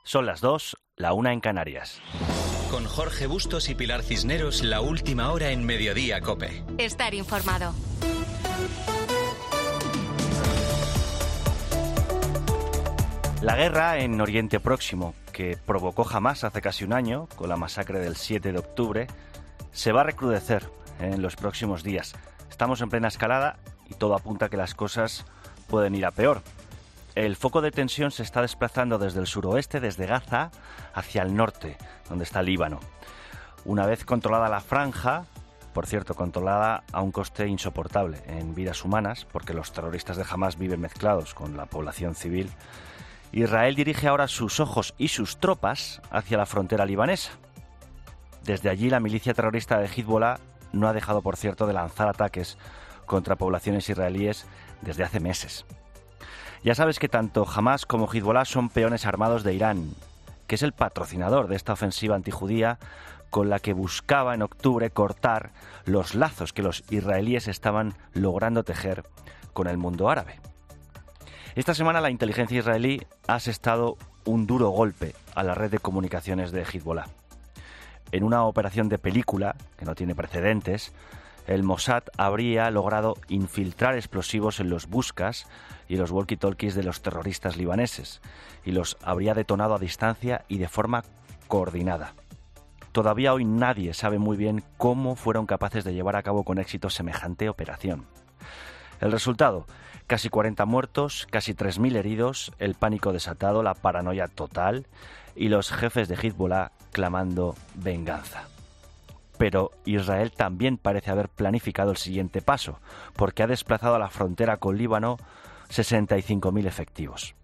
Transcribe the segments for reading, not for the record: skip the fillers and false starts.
Son las 2, la 1 en Canarias. Con Jorge Bustos y Pilar Cisneros, la última hora en Mediodía COPE. Estar informado. La guerra en Oriente Próximo, que provocó Hamás hace casi un año, con la masacre del 7 de octubre, se va a recrudecer en los próximos días. Estamos en plena escalada y todo apunta a que las cosas pueden ir a peor. El foco de tensión se está desplazando desde el suroeste, desde Gaza, hacia el norte, donde está Líbano. Una vez controlada la franja, por cierto, controlada a un coste insoportable en vidas humanas, porque los terroristas de Hamás viven mezclados con la población civil, Israel dirige ahora sus ojos y sus tropas hacia la frontera libanesa. Desde allí, la milicia terrorista de Hezbollah no ha dejado, por cierto, de lanzar ataques contra poblaciones israelíes desde hace meses. Ya sabes que tanto Hamás como Hezbollah son peones armados de Irán, que es el patrocinador de esta ofensiva antijudía con la que buscaba en octubre cortar los lazos que los israelíes estaban logrando tejer con el mundo árabe. Esta semana la inteligencia israelí ha asestado un duro golpe a la red de comunicaciones de Hezbollah. En una operación de película, que no tiene precedentes, el Mossad habría logrado infiltrar explosivos en los buscas y los walkie-talkies de los terroristas libaneses y los habría detonado a distancia y de forma coordinada. Todavía hoy nadie sabe muy bien cómo fueron capaces de llevar a cabo con éxito semejante operación. El resultado, casi 40 muertos, casi 3.000 heridos, el pánico desatado, la paranoia total y los jefes de Hezbollah clamando venganza. Pero Israel también parece haber planificado el siguiente paso, porque ha desplazado a la frontera con Líbano 65.000 efectivos.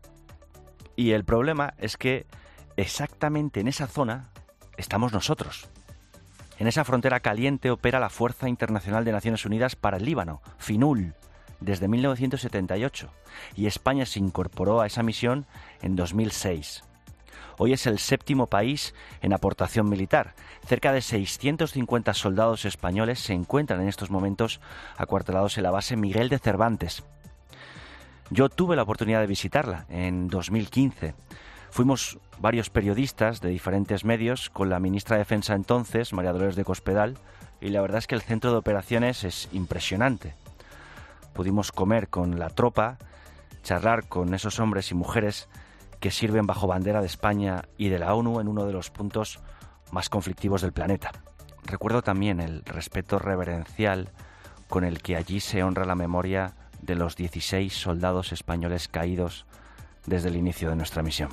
Y el problema es que exactamente en esa zona estamos nosotros. En esa frontera caliente opera la Fuerza Internacional de Naciones Unidas para el Líbano, FINUL, desde 1978, y España se incorporó a esa misión en 2006. Hoy es el 7º país en aportación militar. Cerca de 650 soldados españoles se encuentran en estos momentos acuartelados en la base Miguel de Cervantes. Yo tuve la oportunidad de visitarla en 2015. Fuimos varios periodistas de diferentes medios con la ministra de Defensa entonces, María Dolores de Cospedal, y la verdad es que el centro de operaciones es impresionante. Pudimos comer con la tropa, charlar con esos hombres y mujeres que sirven bajo bandera de España y de la ONU en uno de los puntos más conflictivos del planeta. Recuerdo también el respeto reverencial con el que allí se honra la memoria de los 16 soldados españoles caídos desde el inicio de nuestra misión.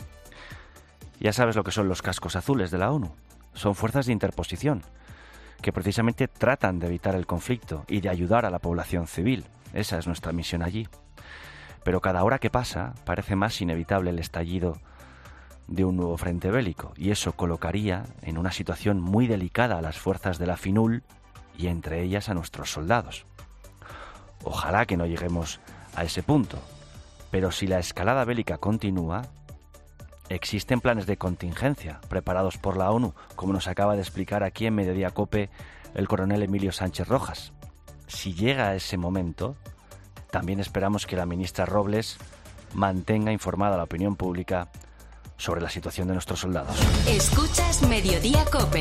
Ya sabes lo que son los cascos azules de la ONU. Son fuerzas de interposición que precisamente tratan de evitar el conflicto y de ayudar a la población civil. Esa es nuestra misión allí. Pero cada hora que pasa parece más inevitable el estallido de un nuevo frente bélico, y eso colocaría en una situación muy delicada a las fuerzas de la FINUL y entre ellas a nuestros soldados. Ojalá que no lleguemos a ese punto, pero si la escalada bélica continúa, existen planes de contingencia preparados por la ONU, como nos acaba de explicar aquí en Mediodía COPE el coronel Emilio Sánchez Rojas. Si llega a ese momento, también esperamos que la ministra Robles mantenga informada a la opinión pública sobre la situación de nuestros soldados. Escuchas Mediodía COPE.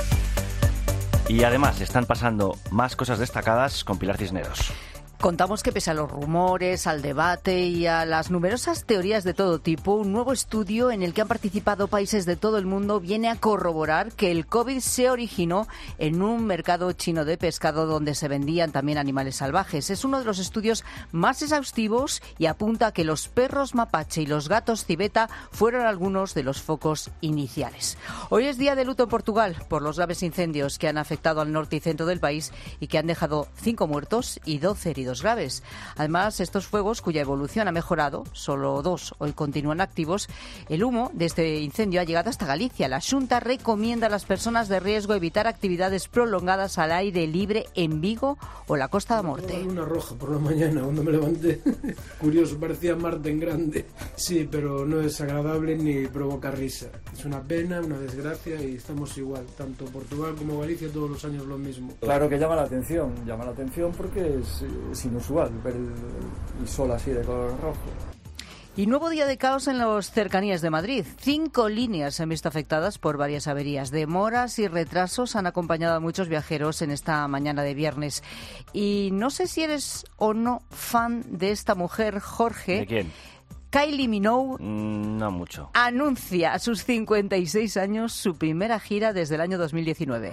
Y además están pasando más cosas destacadas con Pilar Cisneros. Contamos que pese a los rumores, al debate y a las numerosas teorías de todo tipo, un nuevo estudio en el que han participado países de todo el mundo viene a corroborar que el COVID se originó en un mercado chino de pescado donde se vendían también animales salvajes. Es uno de los estudios más exhaustivos y apunta a que los perros mapache y los gatos civeta fueron algunos de los focos iniciales. Hoy es día de luto en Portugal por los graves incendios que han afectado al norte y centro del país y que han dejado 5 muertos y 12 heridos graves. Además, estos fuegos, cuya evolución ha mejorado, solo 2 hoy continúan activos, el humo de este incendio ha llegado hasta Galicia. La Xunta recomienda a las personas de riesgo evitar actividades prolongadas al aire libre en Vigo o la Costa da Morte. Una roja por la mañana cuando me levanté. Curioso, parecía Marte en grande. Sí, pero no es agradable ni provoca risa. Es una pena, una desgracia y estamos igual. Tanto Portugal como Galicia todos los años lo mismo. Claro que llama la atención porque es inusual ver el sol así de color rojo. Y nuevo día de caos en las cercanías de Madrid. 5 líneas se han visto afectadas por varias averías. Demoras y retrasos han acompañado a muchos viajeros en esta mañana de viernes. Y no sé si eres o no fan de esta mujer, Jorge. ¿De quién? Kylie Minogue No mucho. anuncia a sus 56 años su primera gira desde el año 2019.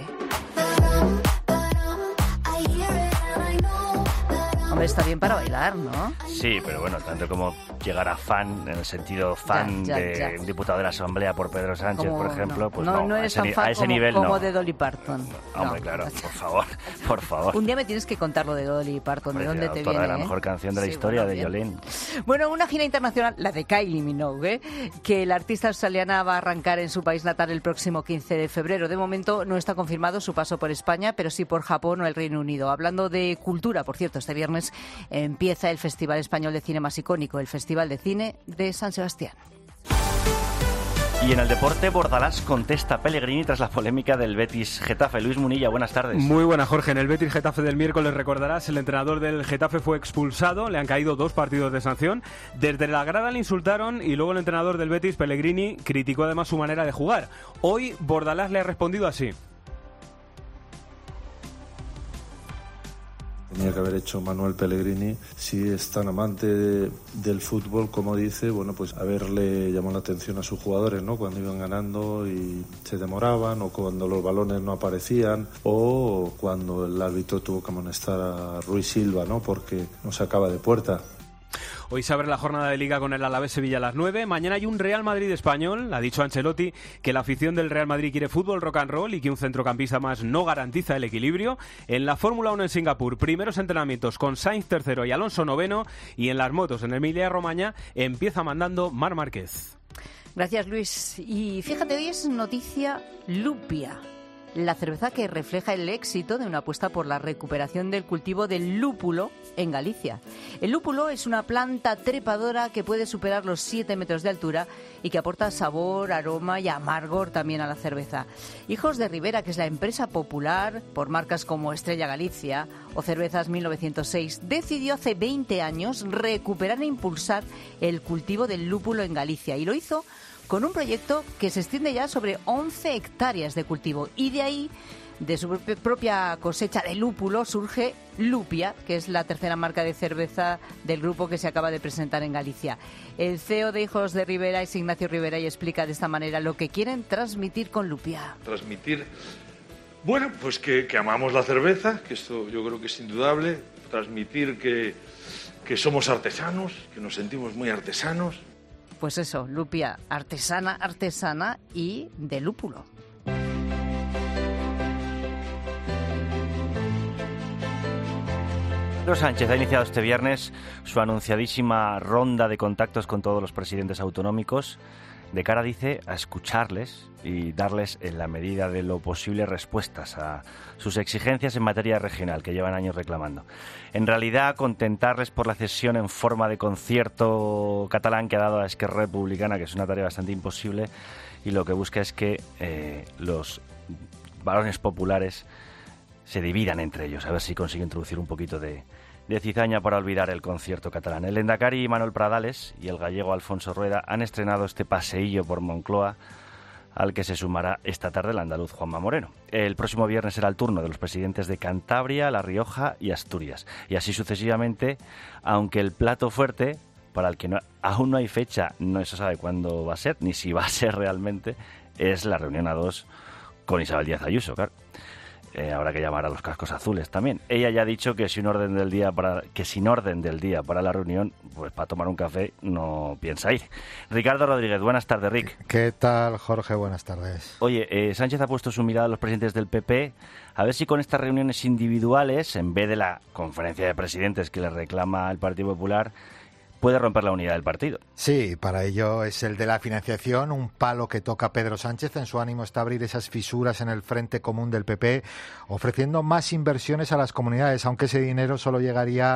Hombre, está bien para bailar, ¿no? Sí, pero bueno, tanto como llegar a fan, en el sentido fan de un diputado de la Asamblea por Pedro Sánchez, Como, por ejemplo, no, pues no eres tan fan a ese como, nivel como no. de Dolly Parton. Hombre, No. claro, por favor. Un día me tienes que contar lo de Dolly Parton, Hombre, de dónde la te autora viene. de la mejor canción de la historia, de Jolene. Bueno, una gira internacional, la de Kylie Minogue, que la artista australiana va a arrancar en su país natal el próximo 15 de febrero. De momento no está confirmado su paso por España, pero sí por Japón o el Reino Unido. Hablando de cultura, por cierto, este viernes empieza el Festival Español de Cine más icónico, el Festival de Cine de San Sebastián. Y en el deporte, Bordalás contesta a Pellegrini tras la polémica del Betis-Getafe. Luis Munilla, buenas tardes. Muy buena, Jorge. En el Betis-Getafe del miércoles, recordarás, el entrenador del Getafe fue expulsado, le han caído 2 partidos de sanción. Desde la grada le insultaron y luego el entrenador del Betis, Pellegrini, criticó además su manera de jugar. Hoy Bordalás le ha respondido así. Tenía que haber hecho Manuel Pellegrini, si es tan amante del fútbol como dice, bueno, pues haberle llamado la atención a sus jugadores, ¿no? Cuando iban ganando y se demoraban, o cuando los balones no aparecían, o cuando el árbitro tuvo que amonestar a Ruiz Silva, ¿no? Porque no sacaba de puerta. Hoy se abre la jornada de Liga con el Alavés Sevilla a las 9. Mañana hay un Real Madrid español. Ha dicho Ancelotti que la afición del Real Madrid quiere fútbol, rock and roll y que un centrocampista más no garantiza el equilibrio. En la Fórmula 1 en Singapur, primeros entrenamientos con Sainz tercero y Alonso noveno. Y en las motos en Emilia-Romagna empieza mandando Marc Márquez. Gracias, Luis. Y fíjate, hoy es noticia Lupia, la cerveza que refleja el éxito de una apuesta por la recuperación del cultivo del lúpulo en Galicia. El lúpulo es una planta trepadora que puede superar los 7 metros de altura y que aporta sabor, aroma y amargor también a la cerveza. Hijos de Ribera, que es la empresa popular por marcas como Estrella Galicia o Cervezas 1906, decidió hace 20 años recuperar e impulsar el cultivo del lúpulo en Galicia, y lo hizo con un proyecto que se extiende ya sobre 11 hectáreas de cultivo, y de ahí, de su propia cosecha de lúpulo, surge Lupia, que es la tercera marca de cerveza del grupo que se acaba de presentar en Galicia. El CEO de Hijos de Ribera es Ignacio Ribera y explica de esta manera lo que quieren transmitir con Lupia. Transmitir, bueno, pues que amamos la cerveza, que esto yo creo que es indudable. Transmitir que somos artesanos, que nos sentimos muy artesanos. Pues eso, Lupia, artesana y de lúpulo. Pedro Sánchez ha iniciado este viernes su anunciadísima ronda de contactos con todos los presidentes autonómicos, de cara, dice, a escucharles y darles, en la medida de lo posible, respuestas a sus exigencias en materia regional que llevan años reclamando. En realidad, contentarles por la cesión en forma de concierto catalán que ha dado a Esquerra Republicana, que es una tarea bastante imposible, y lo que busca es que los varones populares se dividan entre ellos, a ver si consigue introducir un poquito de cizaña para olvidar el concierto catalán. El lehendakari Manuel Pradales y el gallego Alfonso Rueda han estrenado este paseillo por Moncloa, al que se sumará esta tarde el andaluz Juanma Moreno. El próximo viernes será el turno de los presidentes de Cantabria, La Rioja y Asturias, y así sucesivamente, aunque el plato fuerte, para el que aún no hay fecha, no se sabe cuándo va a ser, ni si va a ser realmente, es la reunión a 2 con Isabel Díaz Ayuso, claro. Habrá que llamar a los cascos azules también. Ella ya ha dicho que sin orden del día para la reunión, pues para tomar un café no piensa ir. Ricardo Rodríguez, buenas tardes, Rick. ¿Qué tal, Jorge? Buenas tardes. Oye, Sánchez ha puesto su mirada a los presidentes del PP, a ver si con estas reuniones individuales, en vez de la conferencia de presidentes que le reclama el Partido Popular, puede romper la unidad del partido. Sí, para ello es el de la financiación, un palo que toca Pedro Sánchez. En su ánimo está abrir esas fisuras en el frente común del PP, ofreciendo más inversiones a las comunidades, aunque ese dinero solo llegaría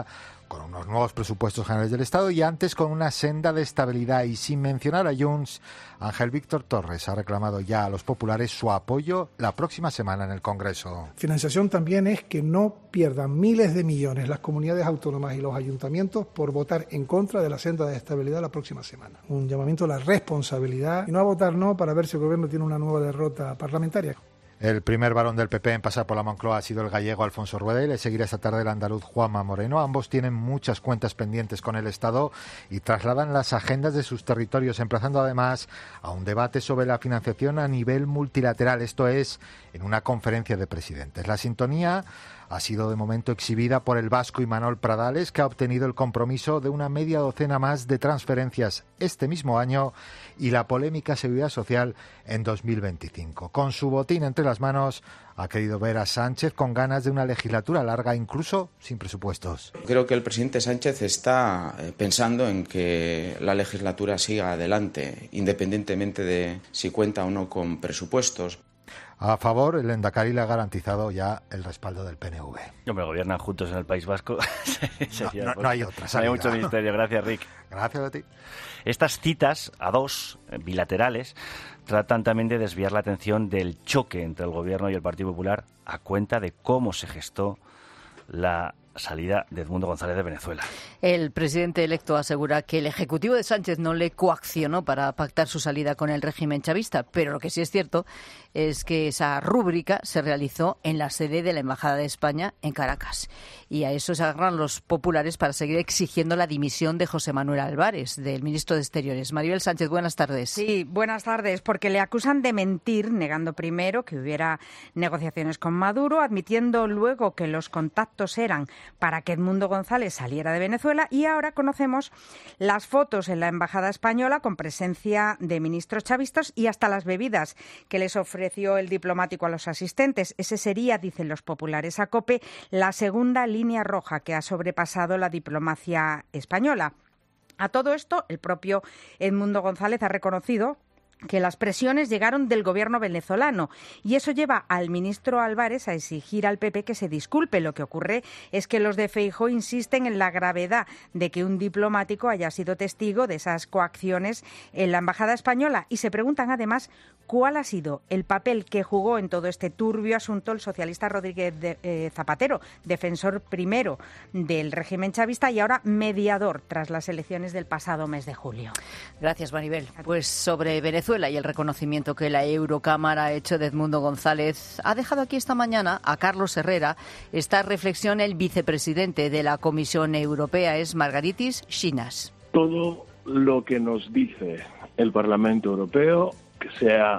con unos nuevos presupuestos generales del Estado y antes con una senda de estabilidad. Y sin mencionar a Junts, Ángel Víctor Torres ha reclamado ya a los populares su apoyo la próxima semana en el Congreso. Financiación también es que no pierdan miles de millones las comunidades autónomas y los ayuntamientos por votar en contra de la senda de estabilidad la próxima semana. Un llamamiento a la responsabilidad y no a votar no para ver si el gobierno tiene una nueva derrota parlamentaria. El primer varón del PP en pasar por la Moncloa ha sido el gallego Alfonso Rueda y le seguirá esta tarde el andaluz Juanma Moreno. Ambos tienen muchas cuentas pendientes con el Estado y trasladan las agendas de sus territorios, emplazando además a un debate sobre la financiación a nivel multilateral, esto es, en una conferencia de presidentes. La sintonía ha sido de momento exhibida por el vasco Imanol Pradales, que ha obtenido el compromiso de una media docena más de transferencias este mismo año y la polémica seguridad social en 2025. Con su botín entre las manos, ha querido ver a Sánchez con ganas de una legislatura larga, incluso sin presupuestos. Creo que el presidente Sánchez está pensando en que la legislatura siga adelante, independientemente de si cuenta o no con presupuestos. A favor, el Lehendakari le ha garantizado ya el respaldo del PNV. Hombre, gobiernan juntos en el País Vasco. No hay otra salida. No hay mucho misterio. Gracias, Rick. Gracias a ti. Estas citas a dos, bilaterales, tratan también de desviar la atención del choque entre el Gobierno y el Partido Popular a cuenta de cómo se gestó la salida de Edmundo González de Venezuela. El presidente electo asegura que el Ejecutivo de Sánchez no le coaccionó para pactar su salida con el régimen chavista, pero lo que sí es cierto es que esa rúbrica se realizó en la sede de la Embajada de España en Caracas. Y a eso se agarran los populares para seguir exigiendo la dimisión de José Manuel Álvarez, del ministro de Exteriores. Maribel Sánchez, buenas tardes. Sí, buenas tardes, porque le acusan de mentir, negando primero que hubiera negociaciones con Maduro, admitiendo luego que los contactos eran para que Edmundo González saliera de Venezuela, y ahora conocemos las fotos en la Embajada Española con presencia de ministros chavistas y hasta las bebidas que les ofreció el diplomático a los asistentes. Ese sería, dicen los populares a COPE, la segunda línea roja que ha sobrepasado la diplomacia española. A todo esto, el propio Edmundo González ha reconocido que las presiones llegaron del gobierno venezolano y eso lleva al ministro Álvarez a exigir al PP que se disculpe. Lo que ocurre es que los de Feijóo insisten en la gravedad de que un diplomático haya sido testigo de esas coacciones en la Embajada Española y se preguntan además cuál ha sido el papel que jugó en todo este turbio asunto el socialista Rodríguez Zapatero, defensor primero del régimen chavista y ahora mediador tras las elecciones del pasado mes de julio. Gracias, Maribel. Pues sobre Venezuela y el reconocimiento que la Eurocámara ha hecho de Edmundo González, ha dejado aquí esta mañana a Carlos Herrera esta reflexión el vicepresidente de la Comisión Europea, es Margaritis Schinas. Todo lo que nos dice el Parlamento Europeo, que sea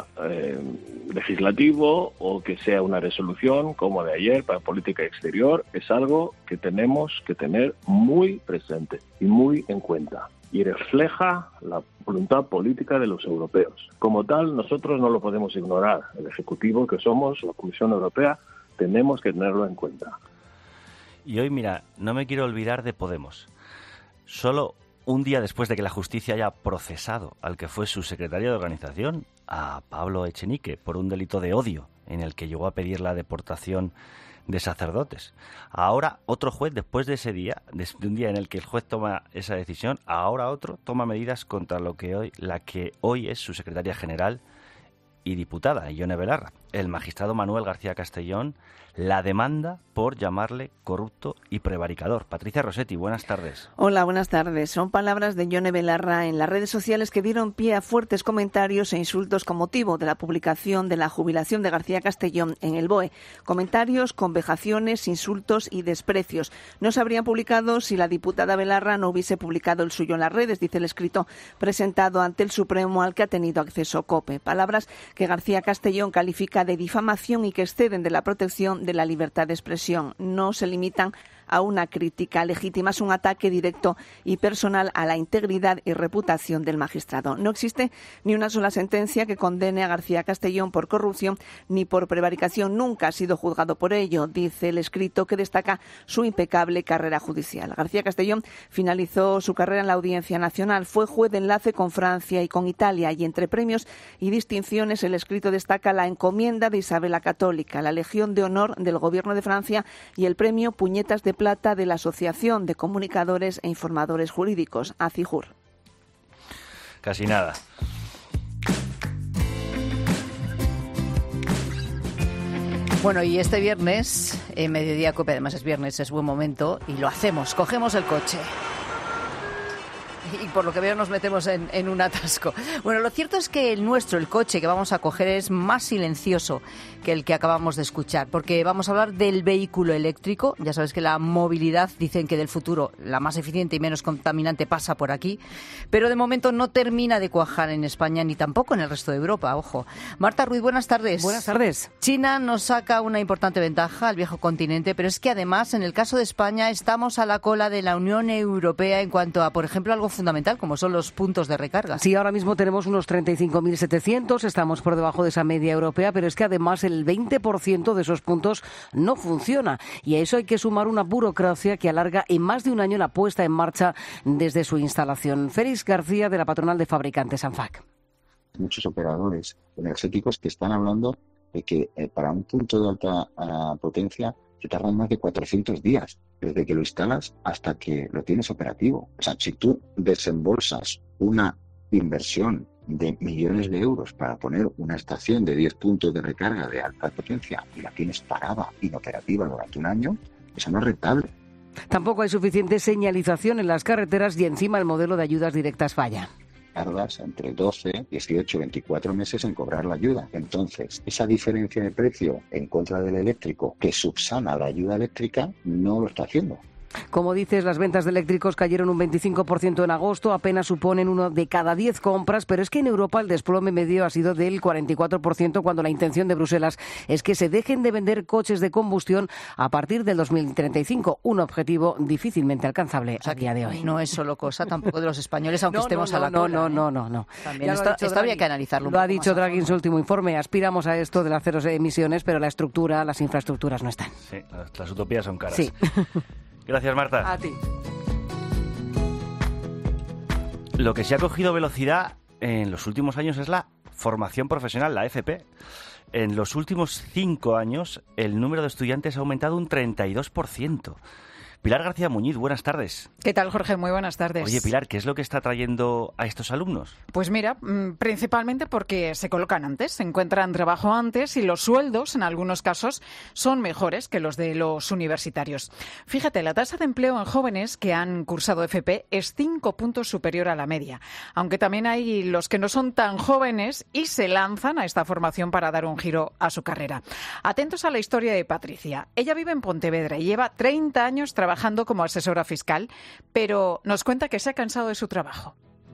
legislativo o que sea una resolución como de ayer para política exterior, es algo que tenemos que tener muy presente y muy en cuenta. Y refleja la voluntad política de los europeos. Como tal, nosotros no lo podemos ignorar. El Ejecutivo que somos, la Comisión Europea, tenemos que tenerlo en cuenta. Y hoy, mira, no me quiero olvidar de Podemos. Solo un día después de que la justicia haya procesado al que fue su secretario de organización, a Pablo Echenique, por un delito de odio en el que llegó a pedir la deportación de sacerdotes. Ahora otro juez, después de ese día, de un día en el que el juez toma esa decisión, ahora otro toma medidas contra la que hoy es su secretaria general y diputada, Ione Belarra. El magistrado Manuel García Castellón la demanda por llamarle corrupto y prevaricador. Patricia Rossetti, buenas tardes. Hola, buenas tardes. Son palabras de Ione Belarra en las redes sociales que dieron pie a fuertes comentarios e insultos con motivo de la publicación de la jubilación de García Castellón en el BOE. Comentarios con vejaciones, insultos y desprecios. No se habrían publicado si la diputada Belarra no hubiese publicado el suyo en las redes, dice el escrito presentado ante el Supremo al que ha tenido acceso COPE. Palabras que García Castellón califica de difamación y que exceden de la protección de la libertad de expresión. No se limitan a una crítica legítima, es un ataque directo y personal a la integridad y reputación del magistrado. No existe ni una sola sentencia que condene a García Castellón por corrupción ni por prevaricación. Nunca ha sido juzgado por ello, dice el escrito que destaca su impecable carrera judicial. García Castellón finalizó su carrera en la Audiencia Nacional, fue juez de enlace con Francia y con Italia y entre premios y distinciones el escrito destaca la encomienda de Isabel la Católica, la Legión de Honor del Gobierno de Francia y el premio Puñetas de Plata de la Asociación de Comunicadores e Informadores Jurídicos, ACIJUR. Casi nada. Bueno, y este viernes, en Mediodía COPE, además es viernes, es buen momento, y lo hacemos, cogemos el coche. Y por lo que veo nos metemos en un atasco. Bueno, lo cierto es que el coche que vamos a coger es más silencioso que el que acabamos de escuchar, porque vamos a hablar del vehículo eléctrico. Ya sabes que la movilidad, dicen que del futuro, la más eficiente y menos contaminante pasa por aquí, pero de momento no termina de cuajar en España ni tampoco en el resto de Europa, ojo. Marta Ruiz, buenas tardes. Buenas tardes. China nos saca una importante ventaja al viejo continente, pero es que además, en el caso de España, estamos a la cola de la Unión Europea en cuanto a, por ejemplo, algo fundamental, como son los puntos de recarga. Sí, ahora mismo tenemos unos 35.700, estamos por debajo de esa media europea, pero es que además el 20% de esos puntos no funciona. Y a eso hay que sumar una burocracia que alarga en más de un año la puesta en marcha desde su instalación. Félix García, de la patronal de fabricantes ANFAC. Muchos operadores energéticos que están hablando de que para un punto de alta potencia se tardan más de 400 días desde que lo instalas hasta que lo tienes operativo. O sea, si tú desembolsas una inversión de millones de euros para poner una estación de 10 puntos de recarga de alta potencia y la tienes parada, inoperativa durante un año, eso no es rentable. Tampoco hay suficiente señalización en las carreteras y encima el modelo de ayudas directas falla. Tardas entre 12, 18, 24 meses en cobrar la ayuda. Entonces, esa diferencia de precio en contra del eléctrico que subsana la ayuda eléctrica no lo está haciendo. Como dices, las ventas de eléctricos cayeron un 25% en agosto, apenas suponen 1 de cada 10 compras, pero es que en Europa el desplome medio ha sido del 44%, cuando la intención de Bruselas es que se dejen de vender coches de combustión a partir del 2035, un objetivo difícilmente alcanzable a día de hoy. No es solo cosa tampoco de los españoles, aunque estemos a la cola. No. También esto habría que analizarlo. Lo ha dicho Draghi en su último informe. Aspiramos a esto de las cero emisiones, pero la estructura, las infraestructuras no están. Sí, las utopías son caras. Sí. Gracias, Marta. A ti. Lo que se ha cogido velocidad en los últimos años es la formación profesional, la FP. En los últimos 5 años, el número de estudiantes ha aumentado un 32%. Pilar García Muñiz, buenas tardes. ¿Qué tal, Jorge? Muy buenas tardes. Oye, Pilar, ¿qué es lo que está trayendo a estos alumnos? Pues mira, principalmente porque se colocan antes, se encuentran trabajo antes y los sueldos, en algunos casos, son mejores que los de los universitarios. Fíjate, la tasa de empleo en jóvenes que han cursado FP es 5 puntos superior a la media, aunque también hay los que no son tan jóvenes y se lanzan a esta formación para dar un giro a su carrera. Atentos a la historia de Patricia. Ella vive en Pontevedra y lleva 30 años trabajando como asesora fiscal, pero nos cuenta que se ha cansado de su trabajo.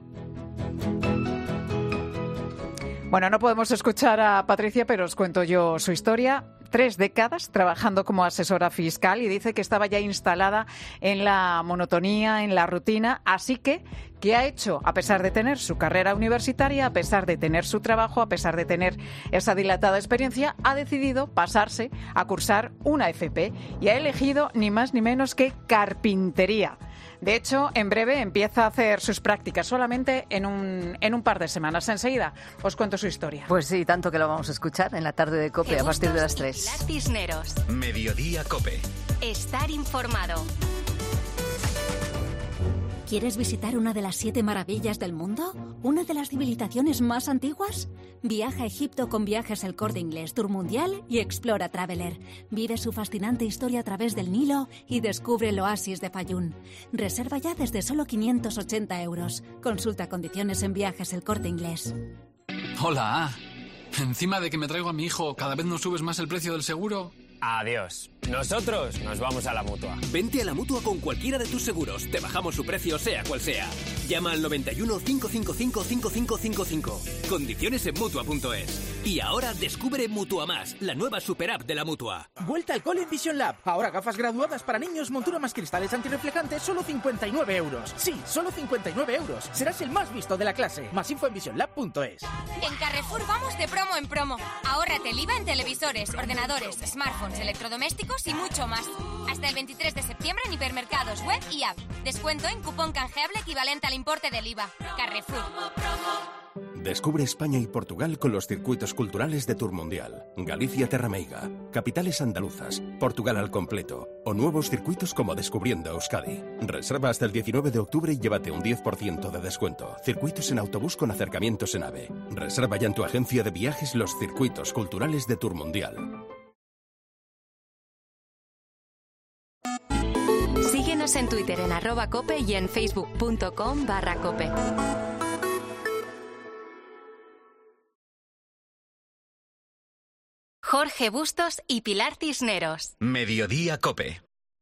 Bueno, no podemos escuchar a Patricia, pero os cuento yo su historia. 3 décadas trabajando como asesora fiscal y dice que estaba ya instalada en la monotonía, en la rutina, así que ¿qué ha hecho? A pesar de tener su carrera universitaria, a pesar de tener su trabajo, a pesar de tener esa dilatada experiencia, ha decidido pasarse a cursar una FP y ha elegido ni más ni menos que carpintería. De hecho, en breve empieza a hacer sus prácticas solamente en un par de semanas. Enseguida os cuento su historia. Pues sí, tanto que lo vamos a escuchar en la tarde de COPE a partir de las 3. Pilar Cisneros. Mediodía COPE. Estar informado. ¿Quieres visitar una de las 7 maravillas del mundo? ¿Una de las civilizaciones más antiguas? Viaja a Egipto con Viajes El Corte Inglés, Tour Mundial y Explora Traveler. Vive su fascinante historia a través del Nilo y descubre el oasis de Fayún. Reserva ya desde solo 580 euros. Consulta condiciones en Viajes El Corte Inglés. Hola. Encima de que me traigo a mi hijo, ¿cada vez nos subes más el precio del seguro? Adiós. Nosotros nos vamos a la Mutua. Vente a la Mutua con cualquiera de tus seguros. Te bajamos su precio sea cual sea. Llama al 91 555 5555. Condiciones en Mutua.es. Y ahora descubre Mutua Más, la nueva super app de la Mutua. Vuelta al cole en Vision Lab. Ahora gafas graduadas para niños, montura más cristales antirreflejantes, solo 59 euros. Sí, solo 59 euros. Serás el más visto de la clase. Más info en visionlab.es. En Carrefour vamos de promo en promo. Ahórrate el IVA en televisores, ordenadores, smartphones, electrodomésticos y mucho más. Hasta el 23 de septiembre en hipermercados, web y app. Descuento en cupón canjeable equivalente al importe del IVA. Carrefour. Descubre España y Portugal con los circuitos culturales de Tour Mundial, Galicia Terra Meiga, capitales andaluzas, Portugal al completo o nuevos circuitos como Descubriendo Euskadi. Reserva hasta el 19 de octubre y llévate un 10% de descuento. Circuitos en autobús con acercamientos en AVE. Reserva ya en tu agencia de viajes los circuitos culturales de Tour Mundial. Síguenos en Twitter en @cope y en facebook.com/cope. Jorge Bustos y Pilar Cisneros. Mediodía Cope.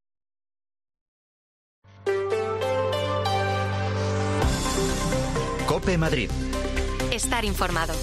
Cope Madrid. Estar informado.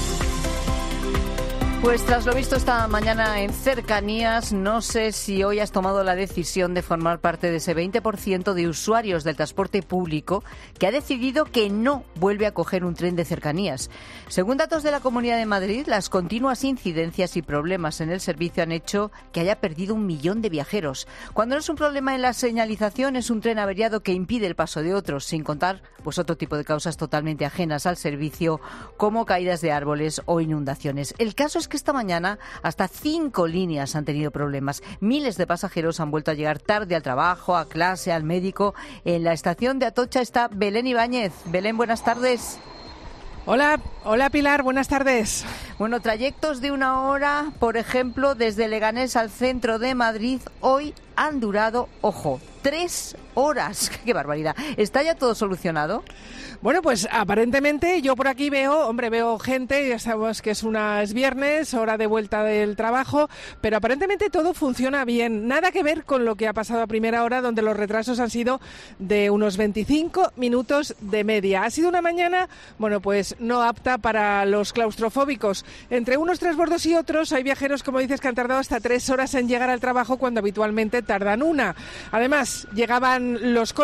Pues tras lo visto esta mañana en Cercanías, no sé si hoy has tomado la decisión de formar parte de ese 20% de usuarios del transporte público que ha decidido que no vuelve a coger un tren de cercanías. Según datos de la Comunidad de Madrid, las continuas incidencias y problemas en el servicio han hecho que haya perdido 1 millón de viajeros. Cuando no es un problema en la señalización, es un tren averiado que impide el paso de otros, sin contar pues otro tipo de causas totalmente ajenas al servicio, como caídas de árboles o inundaciones. El caso es que esta mañana hasta 5 líneas han tenido problemas. Miles de pasajeros han vuelto a llegar tarde al trabajo, a clase, al médico. En la estación de Atocha está Belén Ibáñez. Belén, buenas tardes. Hola Pilar, buenas tardes. Bueno, trayectos de 1 hora, por ejemplo, desde Leganés al centro de Madrid, hoy han durado, ojo, 3 horas. ¡Qué barbaridad! ¿Está ya todo solucionado? Bueno, pues aparentemente yo por aquí veo gente, ya sabemos que es viernes, hora de vuelta del trabajo, pero aparentemente todo funciona bien. Nada que ver con lo que ha pasado a primera hora, donde los retrasos han sido de unos 25 minutos de media. Ha sido una mañana, bueno, pues no apta para los claustrofóbicos. Entre unos transbordos y otros hay viajeros, como dices, que han tardado hasta 3 horas en llegar al trabajo cuando habitualmente tardan 1. Además, llegaban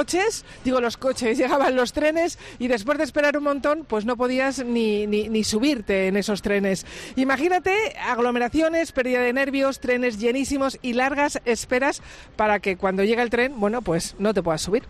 llegaban los trenes y después de esperar un montón, pues no podías ni subirte en esos trenes. Imagínate aglomeraciones, pérdida de nervios, trenes llenísimos y largas esperas para que cuando llegue el tren, bueno, pues no te puedas subir.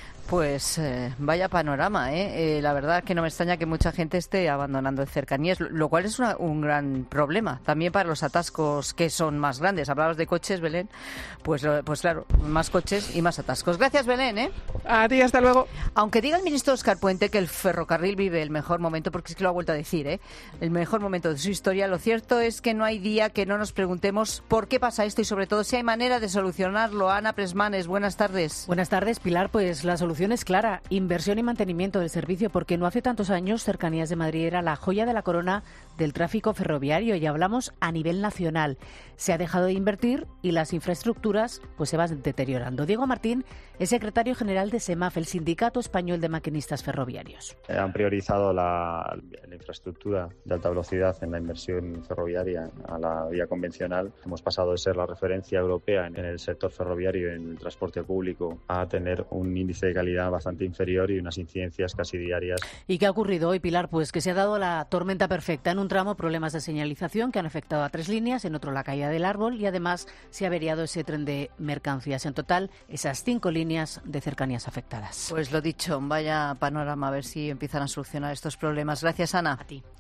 Pues vaya panorama, ¿eh? La verdad que no me extraña que mucha gente esté abandonando el Cercanías, lo cual es un gran problema, también para los atascos que son más grandes. Hablabas de coches, Belén, pues claro, más coches y más atascos. Gracias, Belén, ¿eh? A ti, hasta luego. Aunque diga el ministro Óscar Puente que el ferrocarril vive el mejor momento, porque es que lo ha vuelto a decir, el mejor momento de su historia, lo cierto es que no hay día que no nos preguntemos por qué pasa esto y sobre todo si hay manera de solucionarlo. Ana Presmanes, buenas tardes. Buenas tardes, Pilar. Pues la solución es clara, inversión y mantenimiento del servicio, porque no hace tantos años Cercanías de Madrid era la joya de la corona del tráfico ferroviario y hablamos a nivel nacional. Se ha dejado de invertir y las infraestructuras pues se van deteriorando. Diego Martín es secretario general de SEMAF, el Sindicato Español de Maquinistas Ferroviarios. Han priorizado la infraestructura de alta velocidad en la inversión ferroviaria a la vía convencional. Hemos pasado de ser la referencia europea en el sector ferroviario, en el transporte público, a tener un índice de calidad bastante inferior y unas incidencias casi diarias. ¿Y qué ha ocurrido hoy, Pilar? Pues que se ha dado la tormenta perfecta. En un tramo, problemas de señalización que han afectado a 3 líneas, en otro la caída del árbol y además se ha averiado ese tren de mercancías. En total, esas 5 líneas de cercanías afectadas. Pues lo dicho, vaya panorama, a ver si empiezan a solucionar estos problemas. Gracias, Ana. A ti.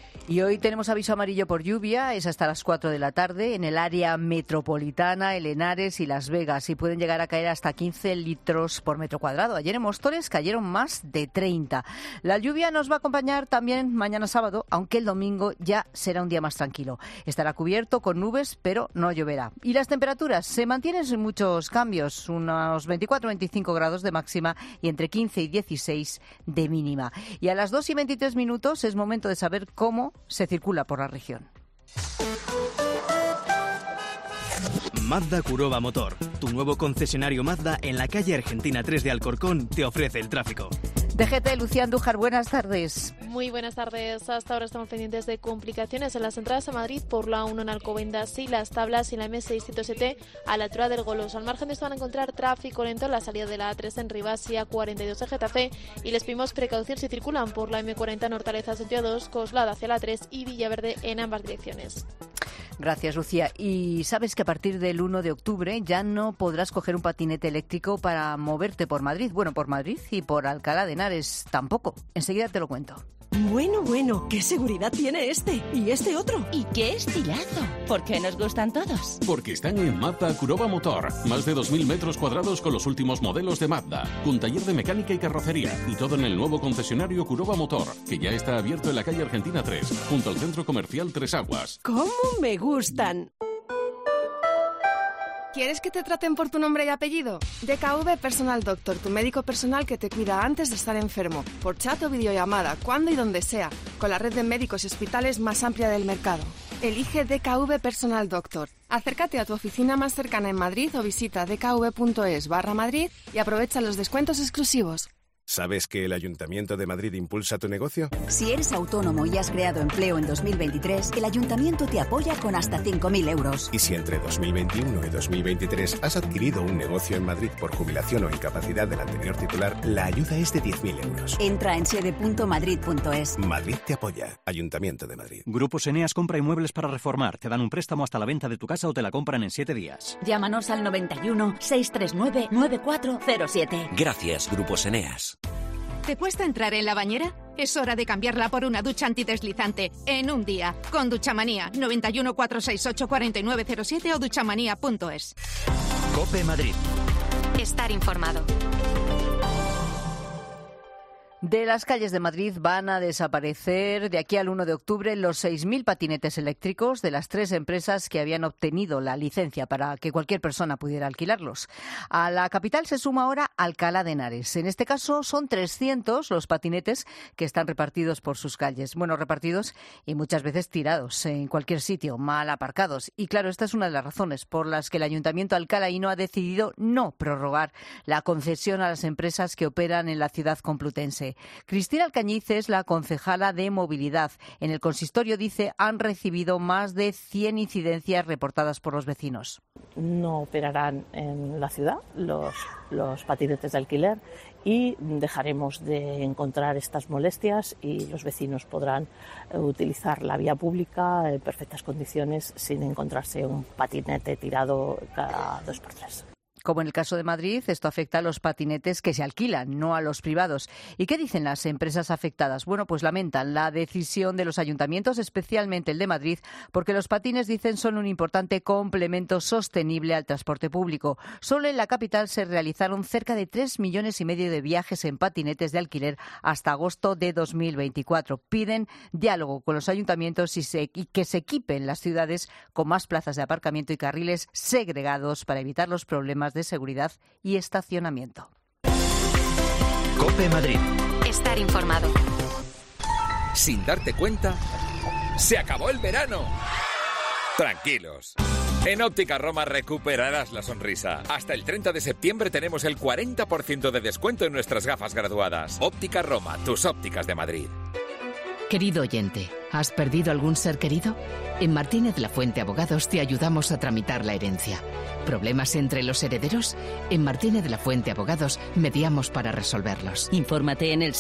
Y hoy tenemos aviso amarillo por lluvia, es hasta las 4 de la tarde, en el área metropolitana, el Henares y Las Vegas, y pueden llegar a caer hasta 15 litros por metro cuadrado. Ayer en Móstoles cayeron más de 30. La lluvia nos va a acompañar también mañana sábado, aunque el domingo ya será un día más tranquilo. Estará cubierto con nubes, pero no lloverá. Y las temperaturas se mantienen sin muchos cambios, unos 24-25 grados de máxima y entre 15 y 16 de mínima. Y a las 2:23 es momento de saber cómo se circula por la región. Mazda Kuroba Motor, tu nuevo concesionario Mazda en la calle Argentina 3 de Alcorcón, te ofrece el tráfico. DGT, Lucía Andújar, buenas tardes. Muy buenas tardes. Hasta ahora estamos pendientes de complicaciones en las entradas a Madrid por la 1 en Alcobendas y Las Tablas y la M607 a la altura del Goloso. Al margen de esto van a encontrar tráfico lento en la salida de la A3 en Rivas y A42 de Getafe, y les pedimos precaución si circulan por la M40 en Hortaleza sentido 2, Coslada hacia la 3 y Villaverde en ambas direcciones. Gracias, Lucía. Y sabes que a partir del 1 de octubre ya no podrás coger un patinete eléctrico para moverte por Madrid. Bueno, por Madrid y por Alcalá de Henares tampoco. Enseguida te lo cuento. Bueno, ¿qué seguridad tiene este? ¿Y este otro? ¿Y qué estilazo? ¿Por qué nos gustan todos? Porque están en Mazda Kuroba Motor. Más de 2.000 metros cuadrados con los últimos modelos de Mazda. Con taller de mecánica y carrocería. Y todo en el nuevo concesionario Kuroba Motor, que ya está abierto en la calle Argentina 3, junto al centro comercial Tres Aguas. ¡Cómo me gustan! ¿Quieres que te traten por tu nombre y apellido? DKV Personal Doctor, tu médico personal que te cuida antes de estar enfermo, por chat o videollamada, cuando y donde sea, con la red de médicos y hospitales más amplia del mercado. Elige DKV Personal Doctor. Acércate a tu oficina más cercana en Madrid o visita dkv.es/Madrid y aprovecha los descuentos exclusivos. ¿Sabes que el Ayuntamiento de Madrid impulsa tu negocio? Si eres autónomo y has creado empleo en 2023, el Ayuntamiento te apoya con hasta 5.000 euros. Y si entre 2021 y 2023 has adquirido un negocio en Madrid por jubilación o incapacidad del anterior titular, la ayuda es de 10.000 euros. Entra en sede.madrid.es. Madrid te apoya. Ayuntamiento de Madrid. Grupos Eneas compra inmuebles para reformar. Te dan un préstamo hasta la venta de tu casa o te la compran en 7 días. Llámanos al 91 639 9407. Gracias, Grupos Eneas. ¿Te cuesta entrar en la bañera? Es hora de cambiarla por una ducha antideslizante en un día. Con Duchamanía, 91 468 4907 o duchamanía.es. COPE Madrid. Estar informado. De las calles de Madrid van a desaparecer de aquí al 1 de octubre los 6.000 patinetes eléctricos de las 3 empresas que habían obtenido la licencia para que cualquier persona pudiera alquilarlos. A la capital se suma ahora Alcalá de Henares. En este caso son 300 los patinetes que están repartidos por sus calles. Bueno, repartidos y muchas veces tirados en cualquier sitio, mal aparcados. Y claro, esta es una de las razones por las que el Ayuntamiento alcalaíno ha decidido no prorrogar la concesión a las empresas que operan en la ciudad complutense. Cristina Alcañiz es la concejala de Movilidad. En el consistorio, dice, han recibido más de 100 incidencias reportadas por los vecinos. No operarán en la ciudad los patinetes de alquiler y dejaremos de encontrar estas molestias y los vecinos podrán utilizar la vía pública en perfectas condiciones sin encontrarse un patinete tirado cada 2x3. Como en el caso de Madrid, esto afecta a los patinetes que se alquilan, no a los privados. ¿Y qué dicen las empresas afectadas? Bueno, pues lamentan la decisión de los ayuntamientos, especialmente el de Madrid, porque los patines, dicen, son un importante complemento sostenible al transporte público. Solo en la capital se realizaron cerca de 3,5 millones de viajes en patinetes de alquiler hasta agosto de 2024. Piden diálogo con los ayuntamientos y que se equipen las ciudades con más plazas de aparcamiento y carriles segregados para evitar los problemas de seguridad y estacionamiento. COPE Madrid. Estar informado. Sin darte cuenta, ¡se acabó el verano! Tranquilos. En Óptica Roma recuperarás la sonrisa. Hasta el 30 de septiembre tenemos el 40% de descuento en nuestras gafas graduadas. Óptica Roma, tus ópticas de Madrid. Querido oyente, ¿has perdido algún ser querido? En Martínez La Fuente Abogados te ayudamos a tramitar la herencia. ¿Problemas entre los herederos? En Martínez La Fuente Abogados mediamos para resolverlos. Infórmate en el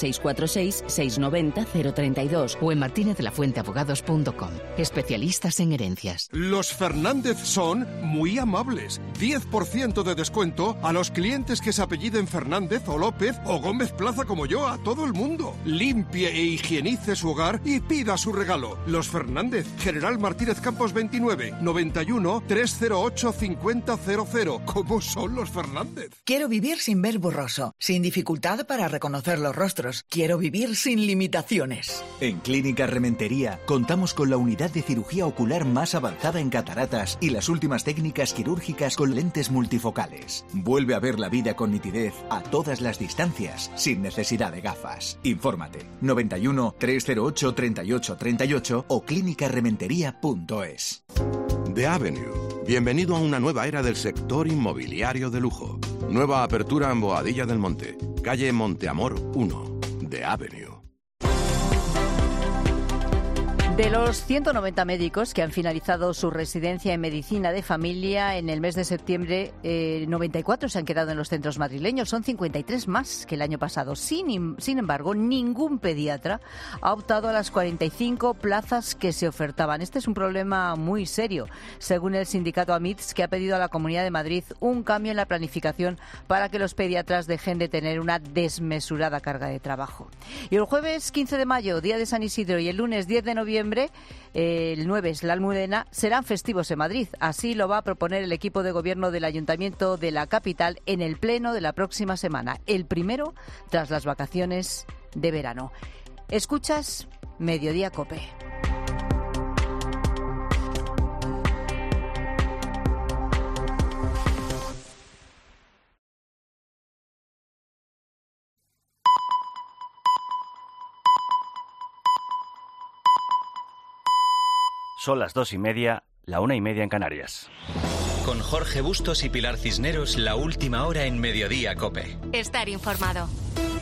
646-690-032 o en martinezlafuenteabogados.com. Especialistas en herencias. Los Fernández son muy amables. 10% de descuento a los clientes que se apelliden Fernández o López o Gómez Plaza como yo, a todo el mundo. Limpie e higienice su hogar y pida su regalo. Los Fernández, General Martínez Campos 29, 91 308 5000. ¿Cómo son los Fernández? Quiero vivir sin ver borroso, sin dificultad para reconocer los rostros. Quiero vivir sin limitaciones. En Clínica Rementería contamos con la unidad de cirugía ocular más avanzada en cataratas y las últimas técnicas quirúrgicas con lentes multifocales. Vuelve a ver la vida con nitidez a todas las distancias, sin necesidad de gafas. Infórmate 91 308 38 38 o clínicarementería.es. The Avenue. Bienvenido a una nueva era del sector inmobiliario de lujo. Nueva apertura en Boadilla del Monte, calle Monteamor 1, The Avenue. De los 190 médicos que han finalizado su residencia en medicina de familia en el mes de septiembre, 94 se han quedado en los centros madrileños. Son 53 más que el año pasado. Sin embargo, ningún pediatra ha optado a las 45 plazas que se ofertaban. Este es un problema muy serio, según el sindicato AMITS, que ha pedido a la Comunidad de Madrid un cambio en la planificación para que los pediatras dejen de tener una desmesurada carga de trabajo. Y el jueves 15 de mayo, día de San Isidro, y el lunes 10 de noviembre, el 9 es la Almudena, serán festivos en Madrid. Así lo va a proponer el equipo de gobierno del Ayuntamiento de la capital en el pleno de la próxima semana, el primero tras las vacaciones de verano. Escuchas Mediodía COPE. Son las 2:30, la 1:30 en Canarias. Con Jorge Bustos y Pilar Cisneros, la última hora en Mediodía COPE. Estar informado.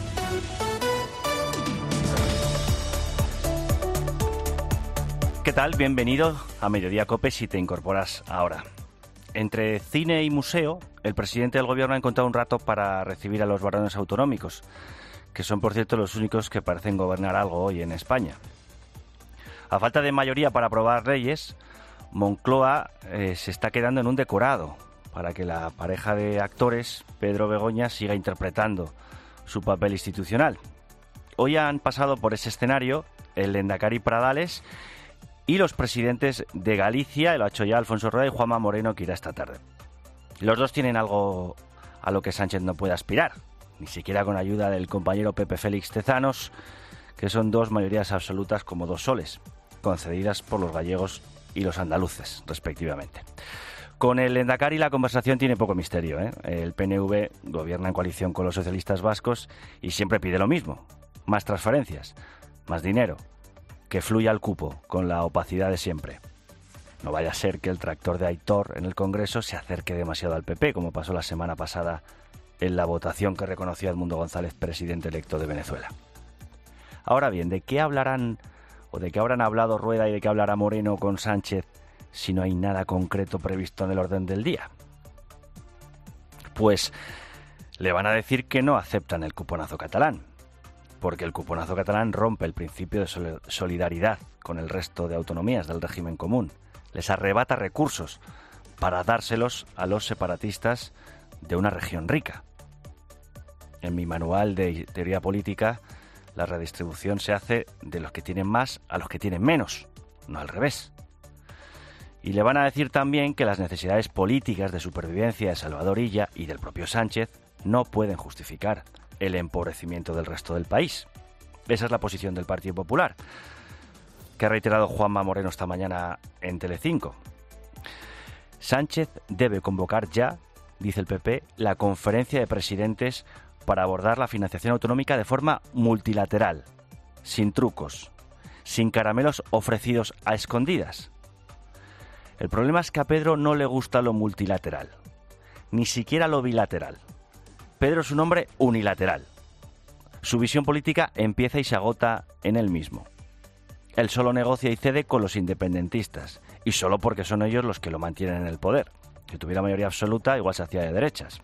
¿Qué tal? Bienvenido a Mediodía COPE si te incorporas ahora. Entre cine y museo, el presidente del gobierno ha encontrado un rato para recibir a los varones autonómicos, que son, por cierto, los únicos que parecen gobernar algo hoy en España. A falta de mayoría para aprobar leyes, Moncloa se está quedando en un decorado para que la pareja de actores, Pedro Begoña, siga interpretando su papel institucional. Hoy han pasado por ese escenario el Lehendakari Pradales y los presidentes de Galicia, lo ha hecho ya Alfonso Rueda, y Juanma Moreno, que irá esta tarde. Los dos tienen algo a lo que Sánchez no puede aspirar, ni siquiera con ayuda del compañero Pepe Félix Tezanos, que son dos mayorías absolutas como dos soles, concedidas por los gallegos y los andaluces, respectivamente. Con el Lehendakari la conversación tiene poco misterio, ¿eh? El PNV gobierna en coalición con los socialistas vascos y siempre pide lo mismo: más transferencias, más dinero, que fluya el cupo, con la opacidad de siempre. No vaya a ser que el tractor de Aitor en el Congreso se acerque demasiado al PP, como pasó la semana pasada en la votación que reconoció a Edmundo González presidente electo de Venezuela. Ahora bien, ¿de qué hablarán o de qué habrán hablado Rueda y de qué hablará Moreno con Sánchez si no hay nada concreto previsto en el orden del día? Pues le van a decir que no aceptan el cuponazo catalán, porque el cuponazo catalán rompe el principio de solidaridad con el resto de autonomías del régimen común. Les arrebata recursos para dárselos a los separatistas de una región rica. En mi manual de teoría política, la redistribución se hace de los que tienen más a los que tienen menos, no al revés. Y le van a decir también que las necesidades políticas de supervivencia de Salvador Illa y del propio Sánchez no pueden justificar el empobrecimiento del resto del país. Esa es la posición del Partido Popular, que ha reiterado Juanma Moreno esta mañana en Telecinco. Sánchez debe convocar ya, dice el PP, la conferencia de presidentes para abordar la financiación autonómica de forma multilateral, sin trucos, sin caramelos ofrecidos a escondidas. El problema es que a Pedro no le gusta lo multilateral, ni siquiera lo bilateral. Pedro es un hombre unilateral. Su visión política empieza y se agota en él mismo. Él solo negocia y cede con los independentistas, y solo porque son ellos los que lo mantienen en el poder. Si tuviera mayoría absoluta, igual se hacía de derechas.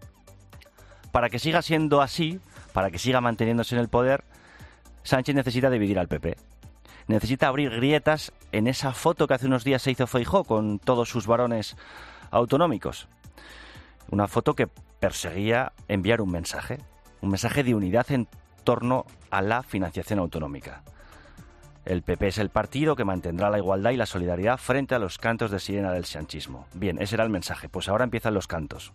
Para que siga siendo así, para que siga manteniéndose en el poder, Sánchez necesita dividir al PP. Necesita abrir grietas en esa foto que hace unos días se hizo Feijóo con todos sus varones autonómicos. Una foto que perseguía enviar un mensaje de unidad en torno a la financiación autonómica. El PP es el partido que mantendrá la igualdad y la solidaridad frente a los cantos de sirena del sanchismo. Bien, ese era el mensaje, pues ahora empiezan los cantos.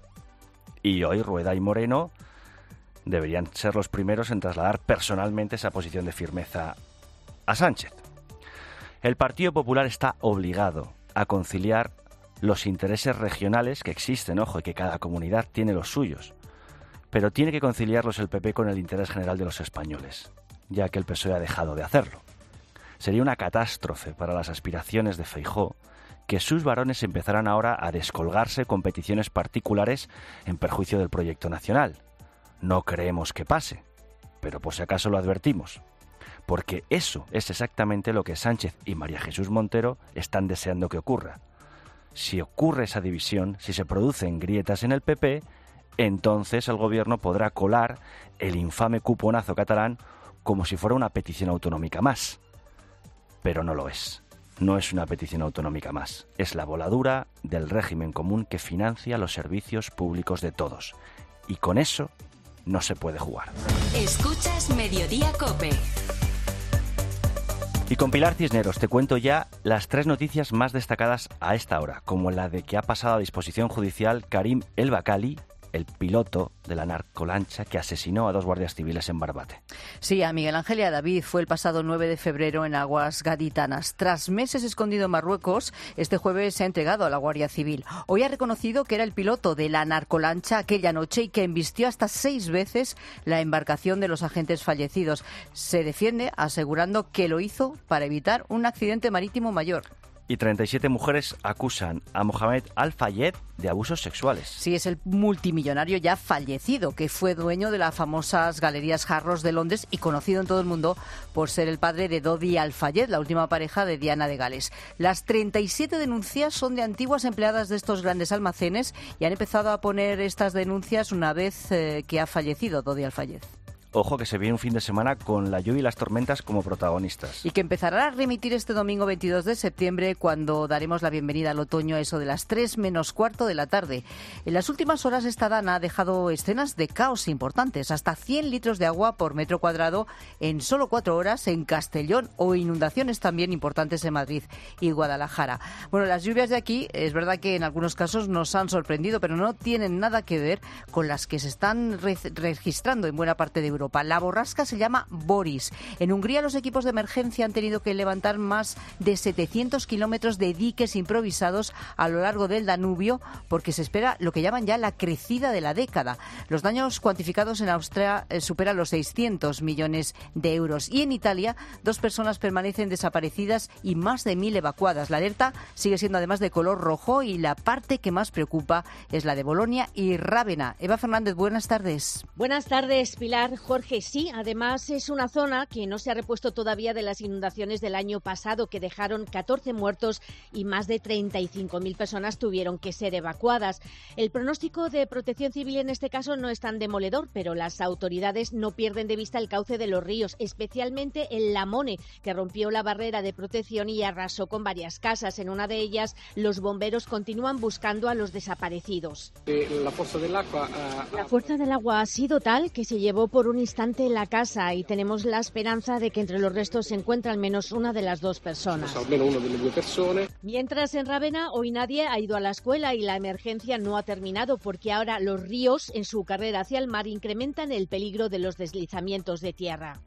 Y hoy Rueda y Moreno deberían ser los primeros en trasladar personalmente esa posición de firmeza a Sánchez. El Partido Popular está obligado a conciliar los intereses regionales que existen, ojo, y que cada comunidad tiene los suyos, pero tiene que conciliarlos el PP con el interés general de los españoles, ya que el PSOE ha dejado de hacerlo. Sería una catástrofe para las aspiraciones de Feijóo que sus varones empezaran ahora a descolgarse con peticiones particulares en perjuicio del proyecto nacional. No creemos que pase, pero por si acaso lo advertimos, porque eso es exactamente lo que Sánchez y María Jesús Montero están deseando que ocurra. Si ocurre esa división, si se producen grietas en el PP, entonces el gobierno podrá colar el infame cuponazo catalán como si fuera una petición autonómica más. Pero no lo es. No es una petición autonómica más. Es la voladura del régimen común que financia los servicios públicos de todos. Y con eso no se puede jugar. Escuchas Mediodía COPE. Y con Pilar Cisneros te cuento ya las 3 noticias más destacadas a esta hora, como la de que ha pasado a disposición judicial Karim El Bakali, el piloto de la narcolancha que asesinó a 2 guardias civiles en Barbate. Sí, a Miguel Ángel y a David fue el pasado 9 de febrero en aguas gaditanas. Tras meses escondido en Marruecos, este jueves se ha entregado a la Guardia Civil. Hoy ha reconocido que era el piloto de la narcolancha aquella noche y que embistió hasta 6 veces la embarcación de los agentes fallecidos. Se defiende asegurando que lo hizo para evitar un accidente marítimo mayor. Y 37 mujeres acusan a Mohamed Al-Fayed de abusos sexuales. Sí, es el multimillonario ya fallecido que fue dueño de las famosas Galerías Harrods de Londres y conocido en todo el mundo por ser el padre de Dodi Al-Fayed, la última pareja de Diana de Gales. Las 37 denuncias son de antiguas empleadas de estos grandes almacenes y han empezado a poner estas denuncias una vez que ha fallecido Dodi Al-Fayed. Ojo que se viene un fin de semana con la lluvia y las tormentas como protagonistas. Y que empezará a remitir este domingo 22 de septiembre cuando daremos la bienvenida al otoño a eso de las 3 menos cuarto de la tarde. En las últimas horas esta dana ha dejado escenas de caos importantes, hasta 100 litros de agua por metro cuadrado en solo 4 horas en Castellón o inundaciones también importantes en Madrid y Guadalajara. Bueno, las lluvias de aquí es verdad que en algunos casos nos han sorprendido, pero no tienen nada que ver con las que se están registrando en buena parte de Europa. La borrasca se llama Boris. En Hungría los equipos de emergencia han tenido que levantar más de 700 kilómetros de diques improvisados a lo largo del Danubio porque se espera lo que llaman ya la crecida de la década. Los daños cuantificados en Austria superan los 600 millones de euros. Y en Italia 2 personas permanecen desaparecidas y más de 1.000 evacuadas. La alerta sigue siendo además de color rojo y la parte que más preocupa es la de Bolonia y Rávena. Eva Fernández, buenas tardes. Buenas tardes, Pilar. Jorge, sí, además es una zona que no se ha repuesto todavía de las inundaciones del año pasado que dejaron 14 muertos y más de 35.000 personas tuvieron que ser evacuadas. El pronóstico de Protección Civil en este caso no es tan demoledor, pero las autoridades no pierden de vista el cauce de los ríos, especialmente el Lamone, que rompió la barrera de protección y arrasó con varias casas. En una de ellas, los bomberos continúan buscando a los desaparecidos. La fuerza del agua ha sido tal que se llevó por un instante la casa y tenemos la esperanza de que entre los restos se encuentre al menos una de las 2 personas. Mientras en Rávena hoy nadie ha ido a la escuela y la emergencia no ha terminado porque ahora los ríos en su carrera hacia el mar incrementan el peligro de los deslizamientos de tierra.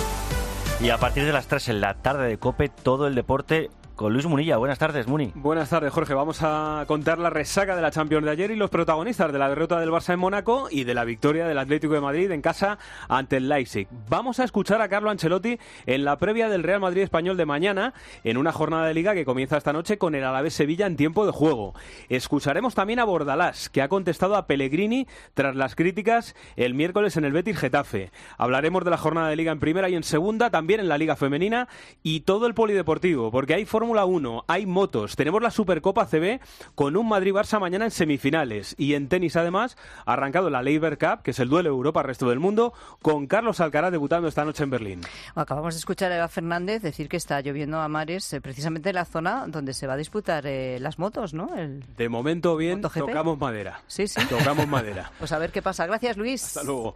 Y a partir de las 3 en la tarde de COPE, todo el deporte con Luis Munilla. Buenas tardes, Muni. Buenas tardes, Jorge. Vamos a contar la resaca de la Champions de ayer y los protagonistas de la derrota del Barça en Mónaco y de la victoria del Atlético de Madrid en casa ante el Leipzig. Vamos a escuchar a Carlo Ancelotti en la previa del Real Madrid Español de mañana, en una jornada de Liga que comienza esta noche con el Alavés Sevilla en tiempo de juego. Escucharemos también a Bordalás, que ha contestado a Pellegrini tras las críticas el miércoles en el Betis Getafe. Hablaremos de la jornada de Liga en primera y en segunda, también en la Liga Femenina y todo el polideportivo, porque hay Fórmula 1, hay motos, tenemos la Supercopa CB con un Madrid-Barça mañana en semifinales y en tenis además ha arrancado la Laver Cup, que es el duelo Europa-Resto del Mundo, con Carlos Alcaraz debutando esta noche en Berlín. Acabamos de escuchar a Eva Fernández decir que está lloviendo a mares precisamente en la zona donde se va a disputar las motos, ¿no? De momento bien, MotoGP. Tocamos madera. Sí. Tocamos madera. Pues a ver qué pasa. Gracias, Luis. Hasta luego.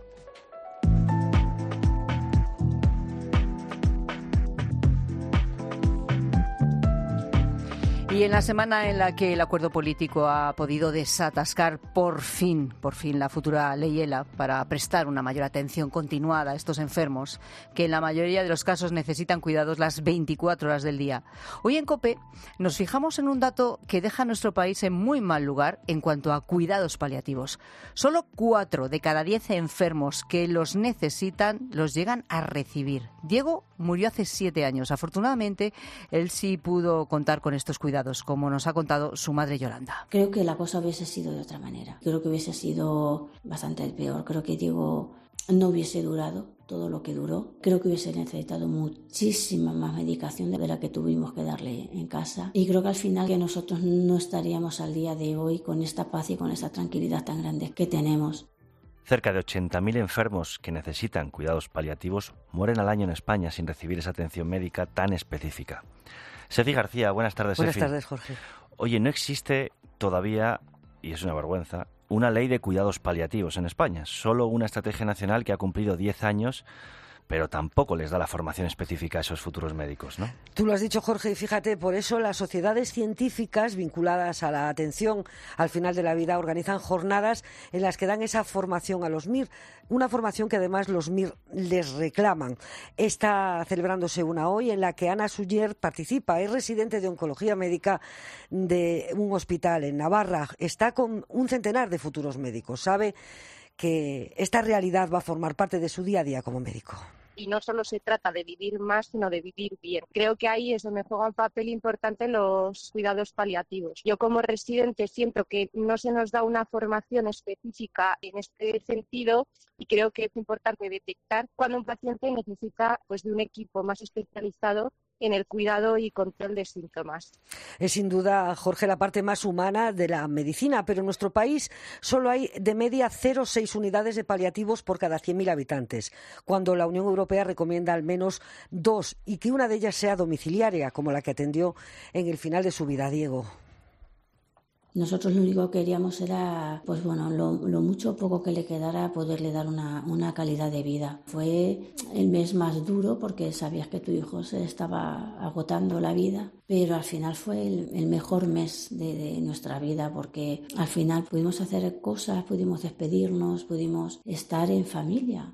Y en la semana en la que el acuerdo político ha podido desatascar por fin la futura ley ELA para prestar una mayor atención continuada a estos enfermos que en la mayoría de los casos necesitan cuidados las 24 horas del día. Hoy en COPE nos fijamos en un dato que deja a nuestro país en muy mal lugar en cuanto a cuidados paliativos. Solo 4 de cada 10 enfermos que los necesitan los llegan a recibir. Diego murió hace 7 años. Afortunadamente, él sí pudo contar con estos cuidados, como nos ha contado su madre Yolanda. Creo que la cosa hubiese sido de otra manera. Creo que hubiese sido bastante peor. Creo que Diego no hubiese durado todo lo que duró. Creo que hubiese necesitado muchísima más medicación de la que tuvimos que darle en casa, y creo que al final que nosotros no estaríamos al día de hoy con esta paz y con esa tranquilidad tan grande que tenemos. Cerca de 80.000 enfermos que necesitan cuidados paliativos mueren al año en España sin recibir esa atención médica tan específica. Sefi García, buenas tardes. Buenas Sefi. tardes, Jorge. Oye, no existe todavía, y es una vergüenza, una ley de cuidados paliativos en España. Solo una estrategia nacional que ha cumplido 10 años, pero tampoco les da la formación específica a esos futuros médicos, ¿no? Tú lo has dicho, Jorge, y fíjate, por eso las sociedades científicas vinculadas a la atención al final de la vida organizan jornadas en las que dan esa formación a los MIR, una formación que además los MIR les reclaman. Está celebrándose una hoy en la que Ana Suller participa, es residente de oncología médica de un hospital en Navarra, está con un centenar de futuros médicos, sabe que esta realidad va a formar parte de su día a día como médico. Y no solo se trata de vivir más, sino de vivir bien. Creo que ahí es donde juega un papel importante los cuidados paliativos. Yo como residente siento que no se nos da una formación específica en este sentido, y creo que es importante detectar cuando un paciente necesita de un equipo más especializado en el cuidado y control de síntomas. Es sin duda, Jorge, la parte más humana de la medicina, pero en nuestro país solo hay de media 0,6 unidades de paliativos por cada 100.000 habitantes, cuando la Unión Europea recomienda al menos 2, y que una de ellas sea domiciliaria, como la que atendió en el final de su vida Diego. Nosotros lo único que queríamos era, lo mucho o poco que le quedara, poderle dar una calidad de vida. Fue el mes más duro porque sabías que tu hijo se estaba agotando la vida, pero al final fue el mejor mes de nuestra vida, porque al final pudimos hacer cosas, pudimos despedirnos, pudimos estar en familia.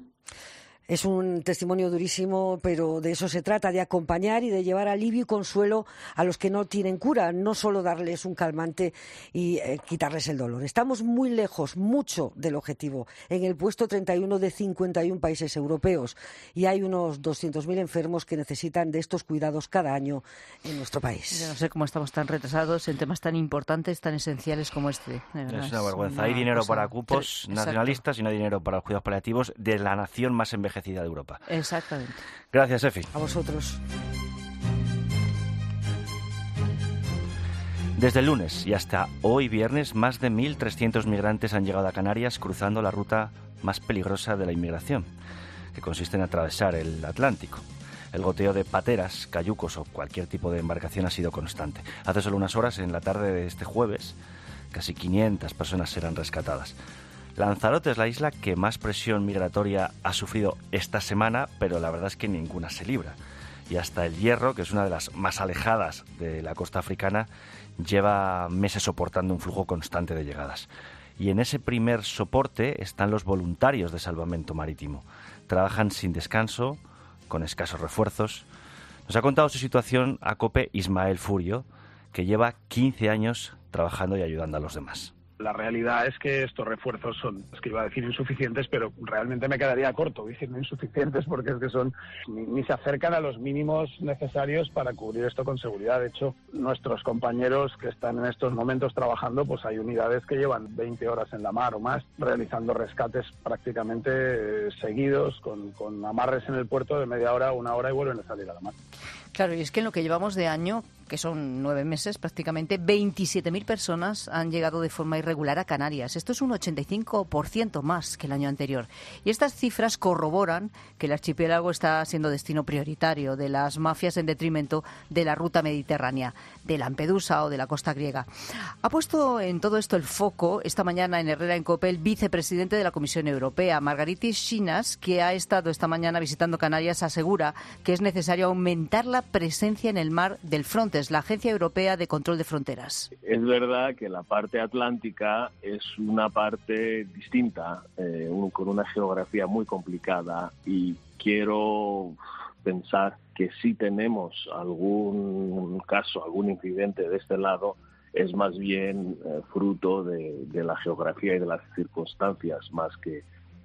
Es un testimonio durísimo, pero de eso se trata, de acompañar y de llevar alivio y consuelo a los que no tienen cura, no solo darles un calmante y quitarles el dolor. Estamos muy lejos, mucho del objetivo, en el puesto 31 de 51 países europeos, y hay unos 200.000 enfermos que necesitan de estos cuidados cada año en nuestro país. Yo no sé cómo estamos tan retrasados en temas tan importantes, tan esenciales como este. Es una vergüenza. Hay dinero para cupos nacionalistas y no hay dinero para los cuidados paliativos de la nación más envejecida de Europa. Exactamente. Gracias, Efi. A vosotros. Desde el lunes y hasta hoy viernes, más de 1.300 migrantes han llegado a Canarias cruzando la ruta más peligrosa de la inmigración, que consiste en atravesar el Atlántico. El goteo de pateras, cayucos o cualquier tipo de embarcación ha sido constante. Hace solo unas horas, en la tarde de este jueves, casi 500 personas serán rescatadas. Lanzarote es la isla que más presión migratoria ha sufrido esta semana, pero la verdad es que ninguna se libra. Y hasta El Hierro, que es una de las más alejadas de la costa africana, lleva meses soportando un flujo constante de llegadas. Y en ese primer soporte están los voluntarios de salvamento marítimo. Trabajan sin descanso, con escasos refuerzos. Nos ha contado su situación a COPE Ismael Furio, que lleva 15 años trabajando y ayudando a los demás. La realidad es que estos refuerzos son, es que iba a decir insuficientes, pero realmente me quedaría corto diciendo insuficientes, porque es que son ni se acercan a los mínimos necesarios para cubrir esto con seguridad. De hecho, nuestros compañeros que están en estos momentos trabajando, pues hay unidades que llevan 20 horas en la mar o más, realizando rescates prácticamente seguidos, con amarres en el puerto de media hora, una hora, y vuelven a salir a la mar. Claro, y es que en lo que llevamos de año, que son 9 meses prácticamente, 27.000 personas han llegado de forma irregular a Canarias. Esto es un 85% más que el año anterior. Y estas cifras corroboran que el archipiélago está siendo destino prioritario de las mafias en detrimento de la ruta mediterránea, de Lampedusa o de la costa griega. Ha puesto en todo esto el foco esta mañana en Herrera en COPE el vicepresidente de la Comisión Europea, Margaritis Schinas, que ha estado esta mañana visitando Canarias, asegura que es necesario aumentar la presencia en el mar del Frontex, la Agencia Europea de Control de Fronteras. Es verdad que la parte atlántica es una parte distinta, con una geografía muy complicada, y quiero pensar que si tenemos algún caso, algún incidente de este lado, es más bien fruto de la geografía y de las circunstancias, más que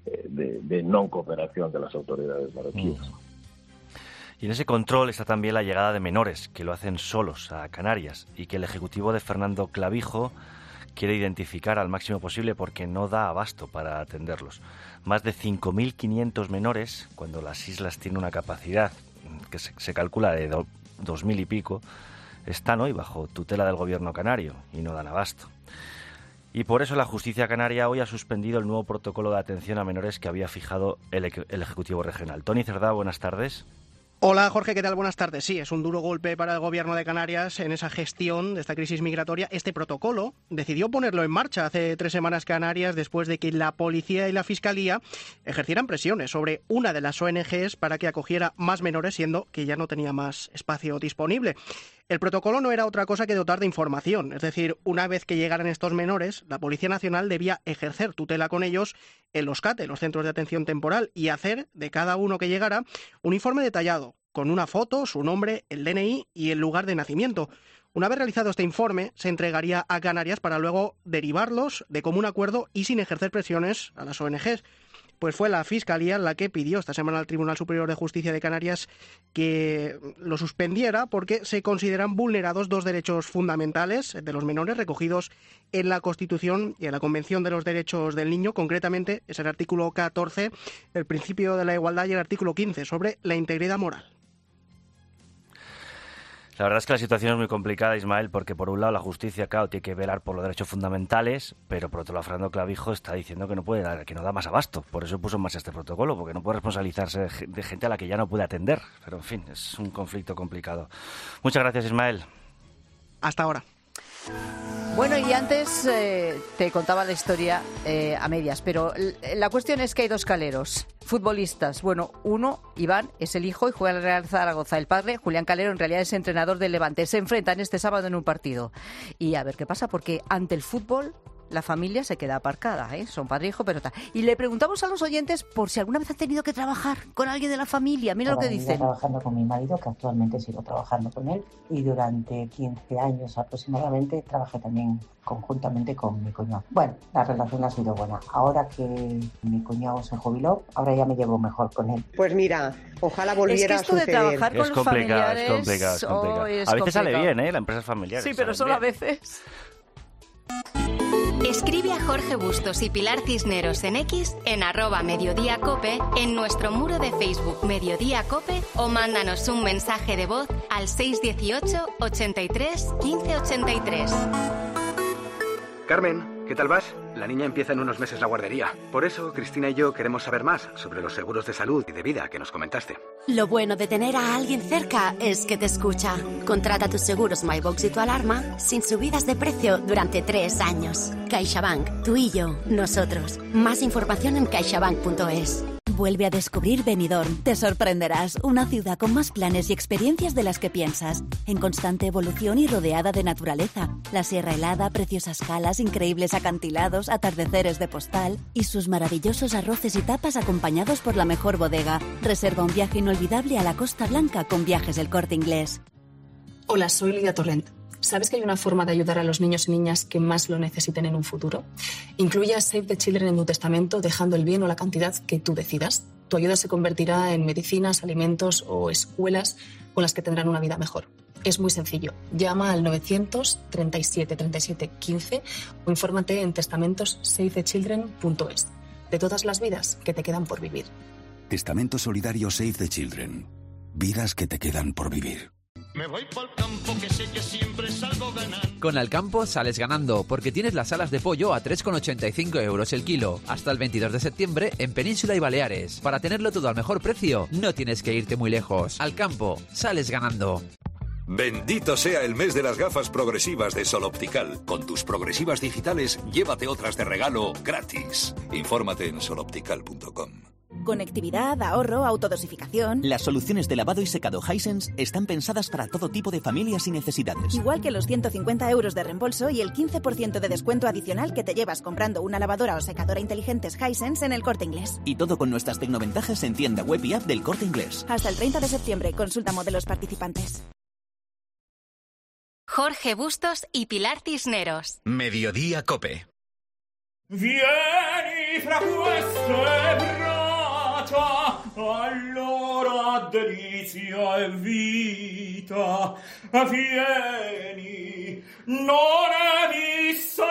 de no cooperación de las autoridades marroquíes. Y en ese control está también la llegada de menores, que lo hacen solos a Canarias, y que el ejecutivo de Fernando Clavijo quiere identificar al máximo posible porque no da abasto para atenderlos. Más de 5.500 menores, cuando las islas tienen una capacidad que se calcula de 2.000 y pico, están hoy bajo tutela del gobierno canario y no dan abasto. Y por eso la justicia canaria hoy ha suspendido el nuevo protocolo de atención a menores que había fijado el Ejecutivo Regional. Tony Cerdá, buenas tardes. Hola Jorge, ¿qué tal? Buenas tardes. Sí, es un duro golpe para el gobierno de Canarias en esa gestión de esta crisis migratoria. Este protocolo decidió ponerlo en marcha hace 3 semanas Canarias después de que la policía y la fiscalía ejercieran presiones sobre una de las ONGs para que acogiera más menores, siendo que ya no tenía más espacio disponible. El protocolo no era otra cosa que dotar de información, es decir, una vez que llegaran estos menores, la Policía Nacional debía ejercer tutela con ellos en los CATE, los Centros de Atención Temporal, y hacer de cada uno que llegara un informe detallado, con una foto, su nombre, el DNI y el lugar de nacimiento. Una vez realizado este informe, se entregaría a Canarias para luego derivarlos de común acuerdo y sin ejercer presiones a las ONGs. Pues fue la Fiscalía la que pidió esta semana al Tribunal Superior de Justicia de Canarias que lo suspendiera porque se consideran vulnerados 2 derechos fundamentales de los menores recogidos en la Constitución y en la Convención de los Derechos del Niño. Concretamente es el artículo 14, el principio de la igualdad, y el artículo 15 sobre la integridad moral. La verdad es que la situación es muy complicada, Ismael, porque por un lado la justicia, claro, tiene que velar por los derechos fundamentales, pero por otro lado Fernando Clavijo está diciendo que no da más abasto. Por eso puso en marcha este protocolo, porque no puede responsabilizarse de gente a la que ya no puede atender. Pero en fin, es un conflicto complicado. Muchas gracias, Ismael. Hasta ahora. Bueno, y antes te contaba la historia a medias, pero la cuestión es que hay 2 caleros, futbolistas. Bueno, uno, Iván, es el hijo y juega en el Real Zaragoza. El padre, Julián Calero, en realidad es entrenador del Levante. Se enfrentan este sábado en un partido. Y a ver qué pasa, porque ante el fútbol la familia se queda aparcada, ¿eh? Son padre e hijo, pero tal. Y le preguntamos a los oyentes por si alguna vez han tenido que trabajar con alguien de la familia. Mira lo que dicen. Trabajando con mi marido, que actualmente sigo trabajando con él, y durante 15 años aproximadamente trabajé también conjuntamente con mi cuñado. Bueno, la relación ha sido buena. Ahora que mi cuñado se jubiló, ahora ya me llevo mejor con él. Pues mira, ojalá volviera a suceder. Es que esto de trabajar con los familiares... Es complicado. A veces sale bien, ¿eh? La empresa es familiar. Sí, pero solo bien. A veces... Escribe a Jorge Bustos y Pilar Cisneros en X, en @mediodíacope, en nuestro muro de Facebook Mediodía Cope, o mándanos un mensaje de voz al 618 83 15 83. Carmen, ¿qué tal vas? La niña empieza en unos meses la guardería. Por eso, Cristina y yo queremos saber más sobre los seguros de salud y de vida que nos comentaste. Lo bueno de tener a alguien cerca es que te escucha. Contrata tus seguros MyBox y tu alarma sin subidas de precio durante 3 años. CaixaBank, tú y yo, nosotros. Más información en caixabank.es. Vuelve a descubrir Benidorm. Te sorprenderás. Una ciudad con más planes y experiencias de las que piensas. En constante evolución y rodeada de naturaleza. La sierra helada, preciosas calas, increíbles acantilados, atardeceres de postal y sus maravillosos arroces y tapas acompañados por la mejor bodega. Reserva un viaje inolvidable a la Costa Blanca con Viajes El Corte Inglés. Hola, soy Lidia Torrent. ¿Sabes que hay una forma de ayudar a los niños y niñas que más lo necesiten en un futuro? Incluye a Save the Children en tu testamento, dejando el bien o la cantidad que tú decidas. Tu ayuda se convertirá en medicinas, alimentos o escuelas con las que tendrán una vida mejor. Es muy sencillo. Llama al 937 37 15 o infórmate en testamentosavethechildren.es. De todas las vidas que te quedan por vivir. Testamento solidario Save the Children. Vidas que te quedan por vivir. Me voy pa'l campo que sé que siempre salgo ganando. Con Alcampo sales ganando porque tienes las alas de pollo a 3,85 € el kilo. Hasta el 22 de septiembre en Península y Baleares. Para tenerlo todo al mejor precio, no tienes que irte muy lejos. Alcampo, sales ganando. Bendito sea el mes de las gafas progresivas de Sol Optical. Con tus progresivas digitales, llévate otras de regalo gratis. Infórmate en soloptical.com. Conectividad, ahorro, autodosificación... Las soluciones de lavado y secado Hisense están pensadas para todo tipo de familias y necesidades. Igual que los 150 € de reembolso y el 15% de descuento adicional que te llevas comprando una lavadora o secadora inteligentes Hisense en El Corte Inglés. Y todo con nuestras tecnoventajas en tienda web y app del Corte Inglés. Hasta el 30 de septiembre, consulta modelos participantes. Jorge Bustos y Pilar Cisneros. Mediodía Cope. Vieni fra queste braccia allora delizia e vita, vieni, non è vista,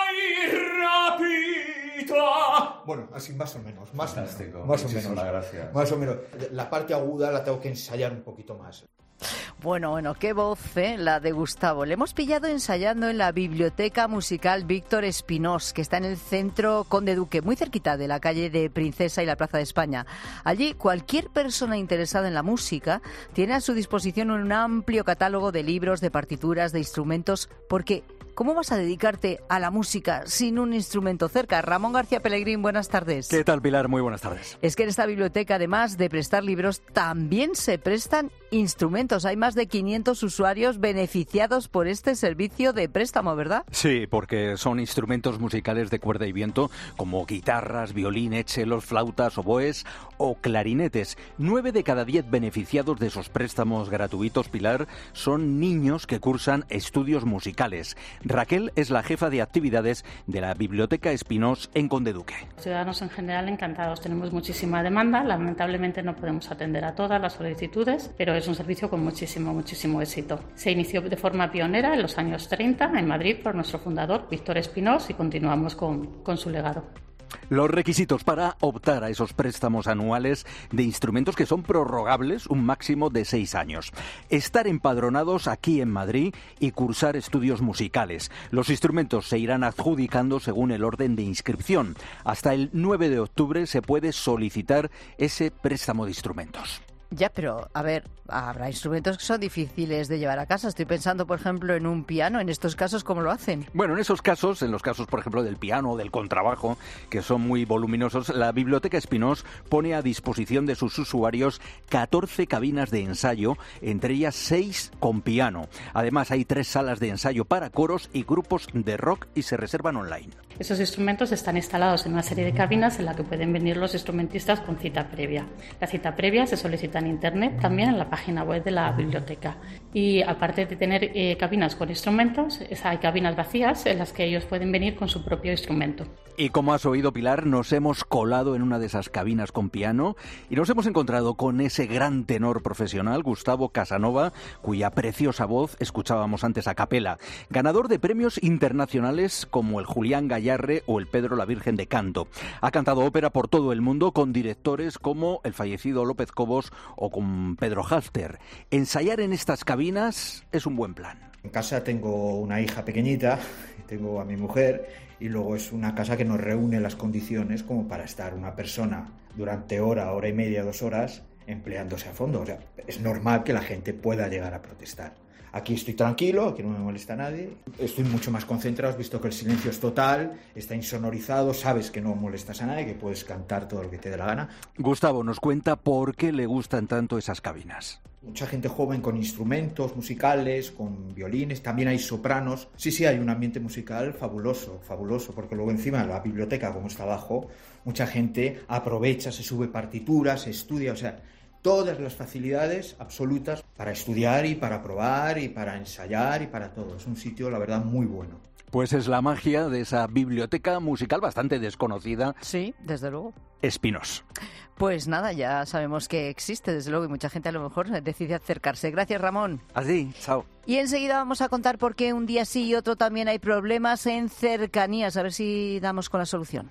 rapita. Bueno, así más o menos, más Fantástico. o menos. Muchísimas gracias. Más o menos. La parte aguda la tengo que ensayar un poquito más. Bueno, qué voz, la de Gustavo. Le hemos pillado ensayando en la Biblioteca Musical Víctor Espinós, que está en el centro Conde Duque, muy cerquita de la calle de Princesa y la Plaza de España. Allí, cualquier persona interesada en la música tiene a su disposición un amplio catálogo de libros, de partituras, de instrumentos, porque ¿cómo vas a dedicarte a la música sin un instrumento cerca? Ramón García Pellegrín, buenas tardes. ¿Qué tal, Pilar? Muy buenas tardes. Es que en esta biblioteca, además de prestar libros, también se prestan instrumentos. Hay más de 500 usuarios beneficiados por este servicio de préstamo, ¿verdad? Sí, porque son instrumentos musicales de cuerda y viento como guitarras, violines, chelos, flautas, oboes o clarinetes. 9 de cada 10 beneficiados de esos préstamos gratuitos, Pilar, son niños que cursan estudios musicales. Raquel es la jefa de actividades de la Biblioteca Espinós en Conde Duque. Los ciudadanos en general encantados. Tenemos muchísima demanda. Lamentablemente no podemos atender a todas las solicitudes, pero es un servicio con muchísimo éxito. Se inició de forma pionera en los años 30 en Madrid por nuestro fundador, Víctor Espinós, y continuamos con su legado. Los requisitos para optar a esos préstamos anuales de instrumentos que son prorrogables un máximo de 6 años. Estar empadronados aquí en Madrid y cursar estudios musicales. Los instrumentos se irán adjudicando según el orden de inscripción. Hasta el 9 de octubre se puede solicitar ese préstamo de instrumentos. Ya, pero, a ver, habrá instrumentos que son difíciles de llevar a casa. Estoy pensando, por ejemplo, en un piano. En estos casos, ¿cómo lo hacen? Bueno, en los casos, por ejemplo, del piano o del contrabajo, que son muy voluminosos, la Biblioteca Espinós pone a disposición de sus usuarios 14 cabinas de ensayo, entre ellas 6 con piano. Además, hay 3 salas de ensayo para coros y grupos de rock y se reservan online. Esos instrumentos están instalados en una serie de cabinas en la que pueden venir los instrumentistas con cita previa. La cita previa se solicita en Internet, también en la página web de la biblioteca. Y aparte de tener cabinas con instrumentos, hay cabinas vacías en las que ellos pueden venir con su propio instrumento. Y como has oído, Pilar, nos hemos colado en una de esas cabinas con piano y nos hemos encontrado con ese gran tenor profesional, Gustavo Casanova, cuya preciosa voz escuchábamos antes a capela. Ganador de premios internacionales como el Julián Gayarre o el Pedro la Virgen de Canto. Ha cantado ópera por todo el mundo con directores como el fallecido López Cobos o con Pedro Halfter. Ensayar en estas cabinas es un buen plan. En casa tengo una hija pequeñita, tengo a mi mujer y luego es una casa que nos reúne las condiciones como para estar una persona durante hora y media, 2 horas empleándose a fondo. O sea, es normal que la gente pueda llegar a protestar. Aquí estoy tranquilo, aquí no me molesta nadie. Estoy mucho más concentrado, visto que el silencio es total, está insonorizado, sabes que no molestas a nadie, que puedes cantar todo lo que te dé la gana. Gustavo nos cuenta por qué le gustan tanto esas cabinas. Mucha gente joven con instrumentos musicales, con violines, también hay sopranos. Sí, hay un ambiente musical fabuloso, porque luego encima la biblioteca, como está abajo, mucha gente aprovecha, se sube partituras, se estudia, o sea, todas las facilidades absolutas para estudiar y para probar y para ensayar y para todo. Es un sitio, la verdad, muy bueno. Pues es la magia de esa biblioteca musical bastante desconocida. Sí, desde luego. Espinós. Pues nada, ya sabemos que existe, desde luego, y mucha gente a lo mejor decide acercarse. Gracias, Ramón. Así, chao. Y enseguida vamos a contar por qué un día sí y otro también hay problemas en cercanías. A ver si damos con la solución.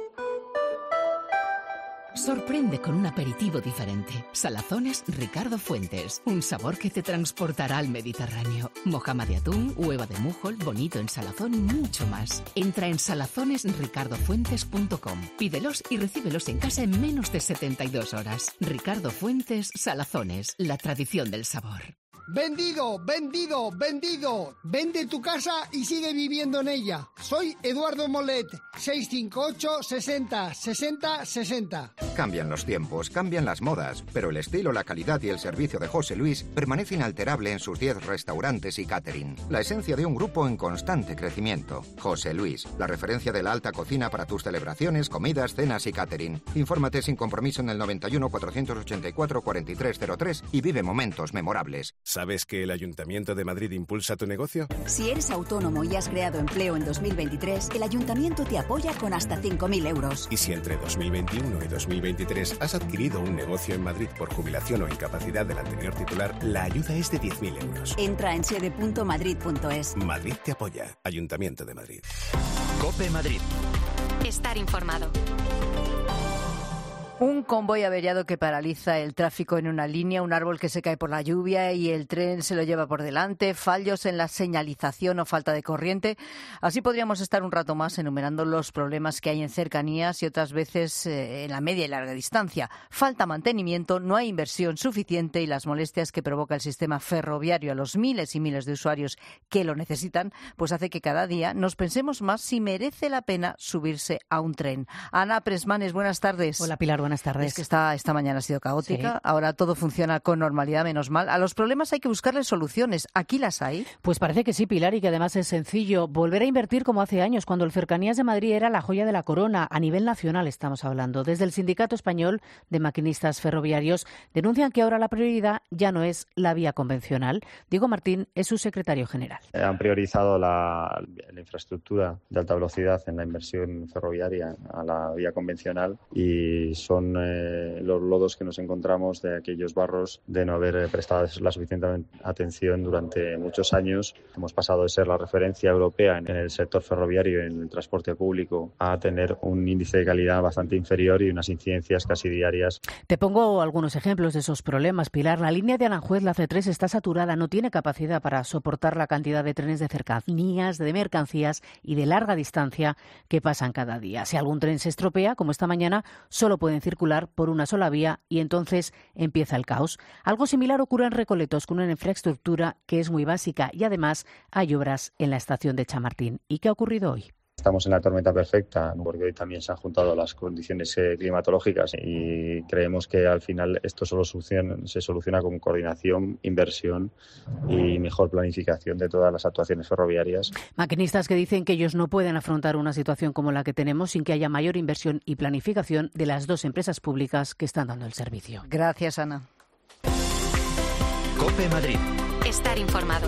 Sorprende con un aperitivo diferente. Salazones Ricardo Fuentes. Un sabor que te transportará al Mediterráneo. Mojama de atún, hueva de mújol, bonito en salazón y mucho más. Entra en salazonesricardofuentes.com. Pídelos y recíbelos en casa en menos de 72 horas. Ricardo Fuentes Salazones. La tradición del sabor. Vendido. Vende tu casa y sigue viviendo en ella. Soy Eduardo Molet, 658 60 60 60. Cambian los tiempos, cambian las modas, pero el estilo, la calidad y el servicio de José Luis permanece inalterable en sus 10 restaurantes y catering. La esencia de un grupo en constante crecimiento. José Luis, la referencia de la alta cocina para tus celebraciones, comidas, cenas y catering. Infórmate sin compromiso en el 91 484 4303 y vive momentos memorables. ¿Sabes que el Ayuntamiento de Madrid impulsa tu negocio? Si eres autónomo y has creado empleo en 2023, el Ayuntamiento te apoya con hasta 5.000 euros. Y si entre 2021 y 2023 has adquirido un negocio en Madrid por jubilación o incapacidad del anterior titular, la ayuda es de 10.000 euros. Entra en sede.madrid.es. Madrid te apoya. Ayuntamiento de Madrid. COPE Madrid. Estar informado. Un convoy averiado que paraliza el tráfico en una línea, un árbol que se cae por la lluvia y el tren se lo lleva por delante, fallos en la señalización o falta de corriente. Así podríamos estar un rato más enumerando los problemas que hay en cercanías y otras veces en la media y larga distancia. Falta mantenimiento, no hay inversión suficiente y las molestias que provoca el sistema ferroviario a los miles y miles de usuarios que lo necesitan, pues hace que cada día nos pensemos más si merece la pena subirse a un tren. Ana Presmanes, buenas tardes. Hola Pilar, buenas tardes. Es que esta mañana ha sido caótica, sí. Ahora todo funciona con normalidad, menos mal. A los problemas hay que buscarle soluciones. ¿Aquí las hay? Pues parece que sí, Pilar, y que además es sencillo. Volver a invertir como hace años, cuando el Cercanías de Madrid era la joya de la corona. A nivel nacional estamos hablando. Desde el Sindicato Español de Maquinistas Ferroviarios denuncian que ahora la prioridad ya no es la vía convencional. Diego Martín es su secretario general. Han priorizado la infraestructura de alta velocidad en la inversión ferroviaria a la vía convencional y son los lodos que nos encontramos de aquellos barros de no haber prestado la suficiente atención durante muchos años. Hemos pasado de ser la referencia europea en el sector ferroviario y en el transporte público a tener un índice de calidad bastante inferior y unas incidencias casi diarias. Te pongo algunos ejemplos de esos problemas, Pilar. La línea de Aranjuez, la C3, está saturada, no tiene capacidad para soportar la cantidad de trenes de cercanías, de mercancías y de larga distancia que pasan cada día. Si algún tren se estropea, como esta mañana, solo pueden circular por una sola vía y entonces empieza el caos. Algo similar ocurre en Recoletos con una infraestructura que es muy básica y además hay obras en la estación de Chamartín. ¿Y qué ha ocurrido hoy? Estamos en la tormenta perfecta porque hoy también se han juntado las condiciones climatológicas y creemos que al final esto solo se soluciona con coordinación, inversión y mejor planificación de todas las actuaciones ferroviarias. Maquinistas que dicen que ellos no pueden afrontar una situación como la que tenemos sin que haya mayor inversión y planificación de las dos empresas públicas que están dando el servicio. Gracias, Ana. COPE Madrid. Estar informado.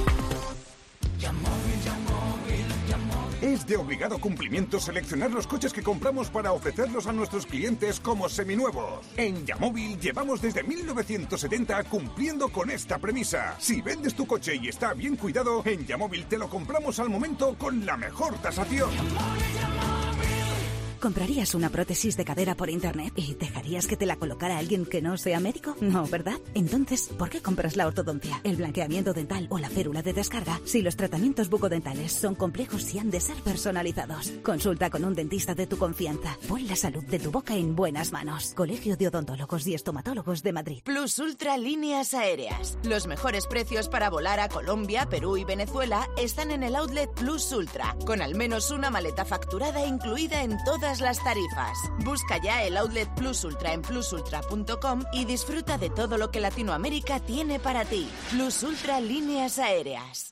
Es de obligado cumplimiento seleccionar los coches que compramos para ofrecerlos a nuestros clientes como seminuevos. En Yamóvil llevamos desde 1970 cumpliendo con esta premisa. Si vendes tu coche y está bien cuidado, en Yamóvil te lo compramos al momento con la mejor tasación. ¿Comprarías una prótesis de cadera por internet y dejarías que te la colocara alguien que no sea médico? No, ¿verdad? Entonces, ¿por qué compras la ortodoncia, el blanqueamiento dental o la férula de descarga si los tratamientos bucodentales son complejos y han de ser personalizados? Consulta con un dentista de tu confianza. Pon la salud de tu boca en buenas manos. Colegio de Odontólogos y Estomatólogos de Madrid. Plus Ultra Líneas Aéreas. Los mejores precios para volar a Colombia, Perú y Venezuela están en el outlet Plus Ultra, con al menos una maleta facturada incluida en todas las tarifas. Busca ya el outlet Plus Ultra en plusultra.com y disfruta de todo lo que Latinoamérica tiene para ti. Plus Ultra Líneas Aéreas.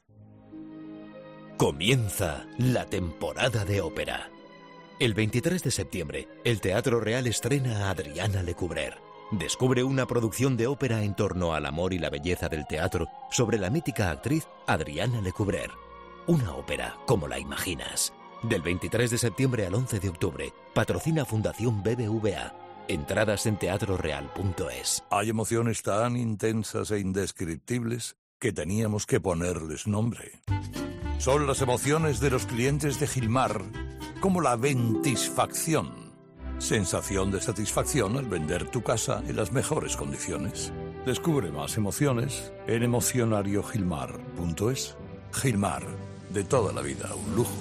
Comienza la temporada de ópera. El 23 de septiembre, el Teatro Real estrena a Adriana Lecouvreur. Descubre una producción de ópera en torno al amor y la belleza del teatro sobre la mítica actriz Adriana Lecouvreur. Una ópera como la imaginas. Del 23 de septiembre al 11 de octubre, patrocina Fundación BBVA. Entradas en teatroreal.es. Hay emociones tan intensas e indescriptibles que teníamos que ponerles nombre. Son las emociones de los clientes de Gilmar, como la ventisfacción. Sensación de satisfacción al vender tu casa en las mejores condiciones. Descubre más emociones en emocionariogilmar.es. Gilmar, de toda la vida, un lujo.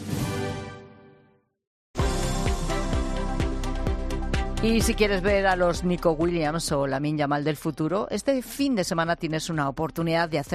Y si quieres ver a los Nico Williams o Lamine Yamal del futuro, este fin de semana tienes una oportunidad de hacer